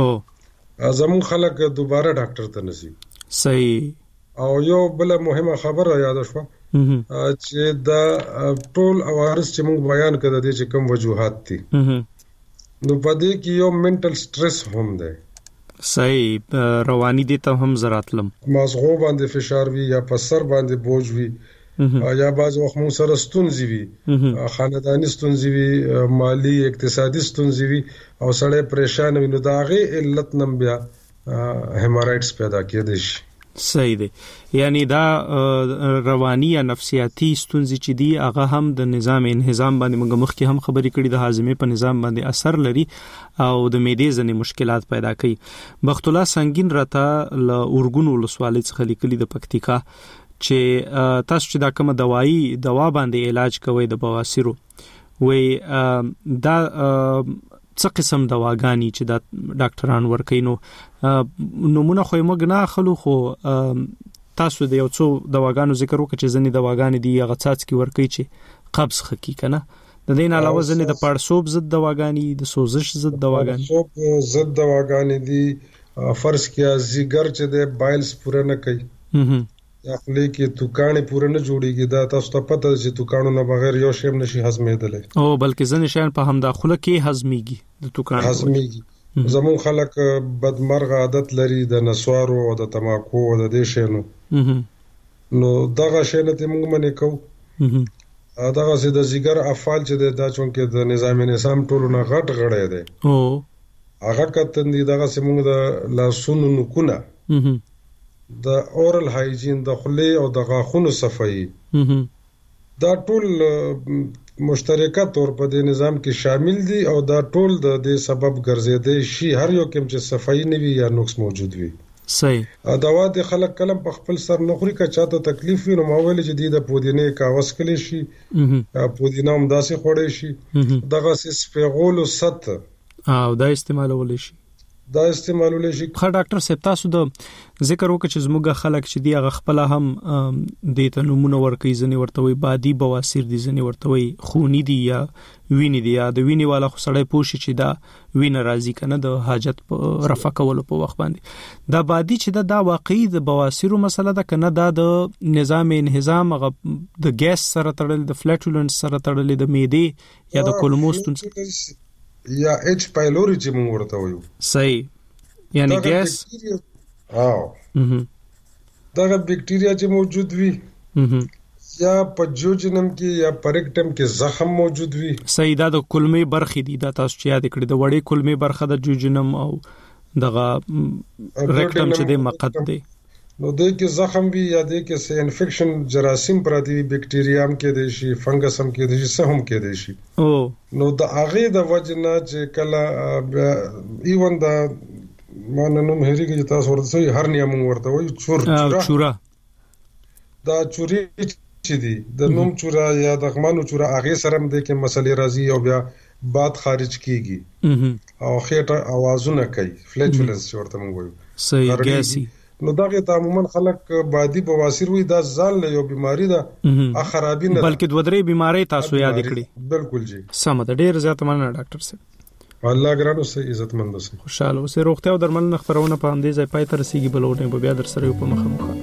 S6: زمونږ خلک دوباره ډاکټر ته نسی.
S4: صحیح.
S6: او یو بل مهمه خبره یاد شوه چې دا ټول اوارس چې موږ بیان کړل دي چې کوم وجوهات دي، نو په دې کې یو منټل سټرس هم دی.
S4: صحیح. رواني دي ته هم زراتلم
S6: مازغو باندې فشار وي یا په سر باندې بوج وي یا بعض وخت موږ سره ستونزې وي، خاندانی ستونزې وي، مالی اقتصادي ستونزې وي او سړی پریشان وي، نو دا غي علت نم بیا هیمورایډز پیدا کېدای شي.
S4: صحیح دی. یعنی دا رواني یا نفسیاتی ستونزې چې دی هغه هم د نظام انهضام باندې موږ مخکې هم خبرې کړې، د هاضمې په نظام باندې اثر لري او د معدې ځینې مشکلات پیدا کوي. بخت الله سنگین راته ل اورګون ولسوالۍ څخه لیکلي د پکتیکا چې تاسو چې دا کوم دوا باندې علاج کوي د بواسیرو، وې دا څه قسم دواګانی چې دا ډاکټران ورکوي؟ نو نمونه خو موږ نه اخلو، خو تاسو د یو څو دواګانو ذکر وکړئ چې ځینې دواګانې دي هغه څاڅکي ورکوي چې قبض خکې کنه. د دې نه علاوه ځینې د پړسوب ضد دواګانې، د سوزش ضد دواګانې،
S6: پړسوب ضد دواګانې دي. فرض کیا زیګر چې د بایلز پوره نه کوي یا خپل کې توکانې پوره نه جوړیږي، دا تاسو ته پته چې توکانو نه بغیر یو شی نشي هضمېدلی،
S4: او بلکې ځینې شیان په همداخله کې هضمېږي، د توکانو
S6: هضمېږي. زمون خلک بدمرغ عادت لري د نسوارو او د تماکو او د دې شینو، نو دغه شی نه موږ منې کوو. دغه سي د زیګر افعال چې دا چونکه د نظام ټولو نه غټ غړی دی، هغه کتن دي دغه سي موږ د لاسونو نکونه، د اورل هایجین، د خولې او د غاښونو صفایي، دا ټول مشترکه طور په دې نظام کې شامل دي او دا ټول د دې سبب ګرځېدای شي هر یو کوم چې صفایي نه وي یا نقص موجود وي.
S4: صحیح.
S6: دوا د خلک کلم په خپل سر نخوري که چاته تکلیف وي، نو ما ویل چې د پودینې کاغذ کلی شي، پودینه هم داسې خوړی شي، دغه سپیغول او ست
S4: او دا استعمالول شي.
S6: دا استعمالول شي.
S4: خا ډاکټر صاحب تاسو د ذکر وکړ چې زموږ خلک چې دی هغه خپل هم د تنمونه ورکوي، ځنې ورته وي بادي بواسیر دي، ځنې ورته وي خونی دي یا ویني دي، یا د ویني والا خو سړی پوښي چې دا وینه راځي کنه د حاجت رفع کولو په وخت باندې. دا بادي چې دا واقعي د بواسیرو مسله ده کنه دا د نظام انهضام د ګیس سره تړل، د فلیټولنس سره تړل، د معدې یا د کولمو ستونزې
S6: یا ایچ پایلوری چې موږ ورته وایو.
S4: صحیح. یعنی ګیس
S6: دغه بکټیریا چې موجود وي یا په جوجنم کې یا پرکټم کې زخم موجود وي.
S4: صحیح. دا د کولمې برخې دي، دا تاسو چې یاد کړئ د وړې کولمې برخه د جوجنم او دغه ریکټم چې د مقد دی،
S6: نو د کې زخم وي یا د کې سه انفیکشن جراثیم پراتی وي، بکټیریا هم کې دي شي، فنګس هم کې دي شي، سه هم کې دي شي. نو د هغه د وجنه چې کله ایون دا ماننوم هریږي چې تاسو ورته سوي هرنیا مونږ ورته وایو چورا دا چوري چې دي د نوم چورا یا د غمانو چورا هغه سره هم د کې مسلې راځي او بیا باد خارج کیږي او خېټه اوازونه کوي، فلیټولنس ورته مونږ وایو.
S4: صحیح. ګیسي.
S6: نو دغه عموما خلک بادي بواسیر وي، دا ځان له یو بیماری ده، خرابې نه
S4: بلکې دوه درې بیماری تاسو یاد کړئ.
S6: بالکل جی.
S4: سم ده. ډیر زیات مننه ډاکټر صاحب.
S6: الله ګرانو سه عزت مند اوسئ.
S4: خوشاله اوسئ. روغتیا او درملنه خبرونه په همدې ځای پای ته رسیدي، بلونه به بیا در سره په مخه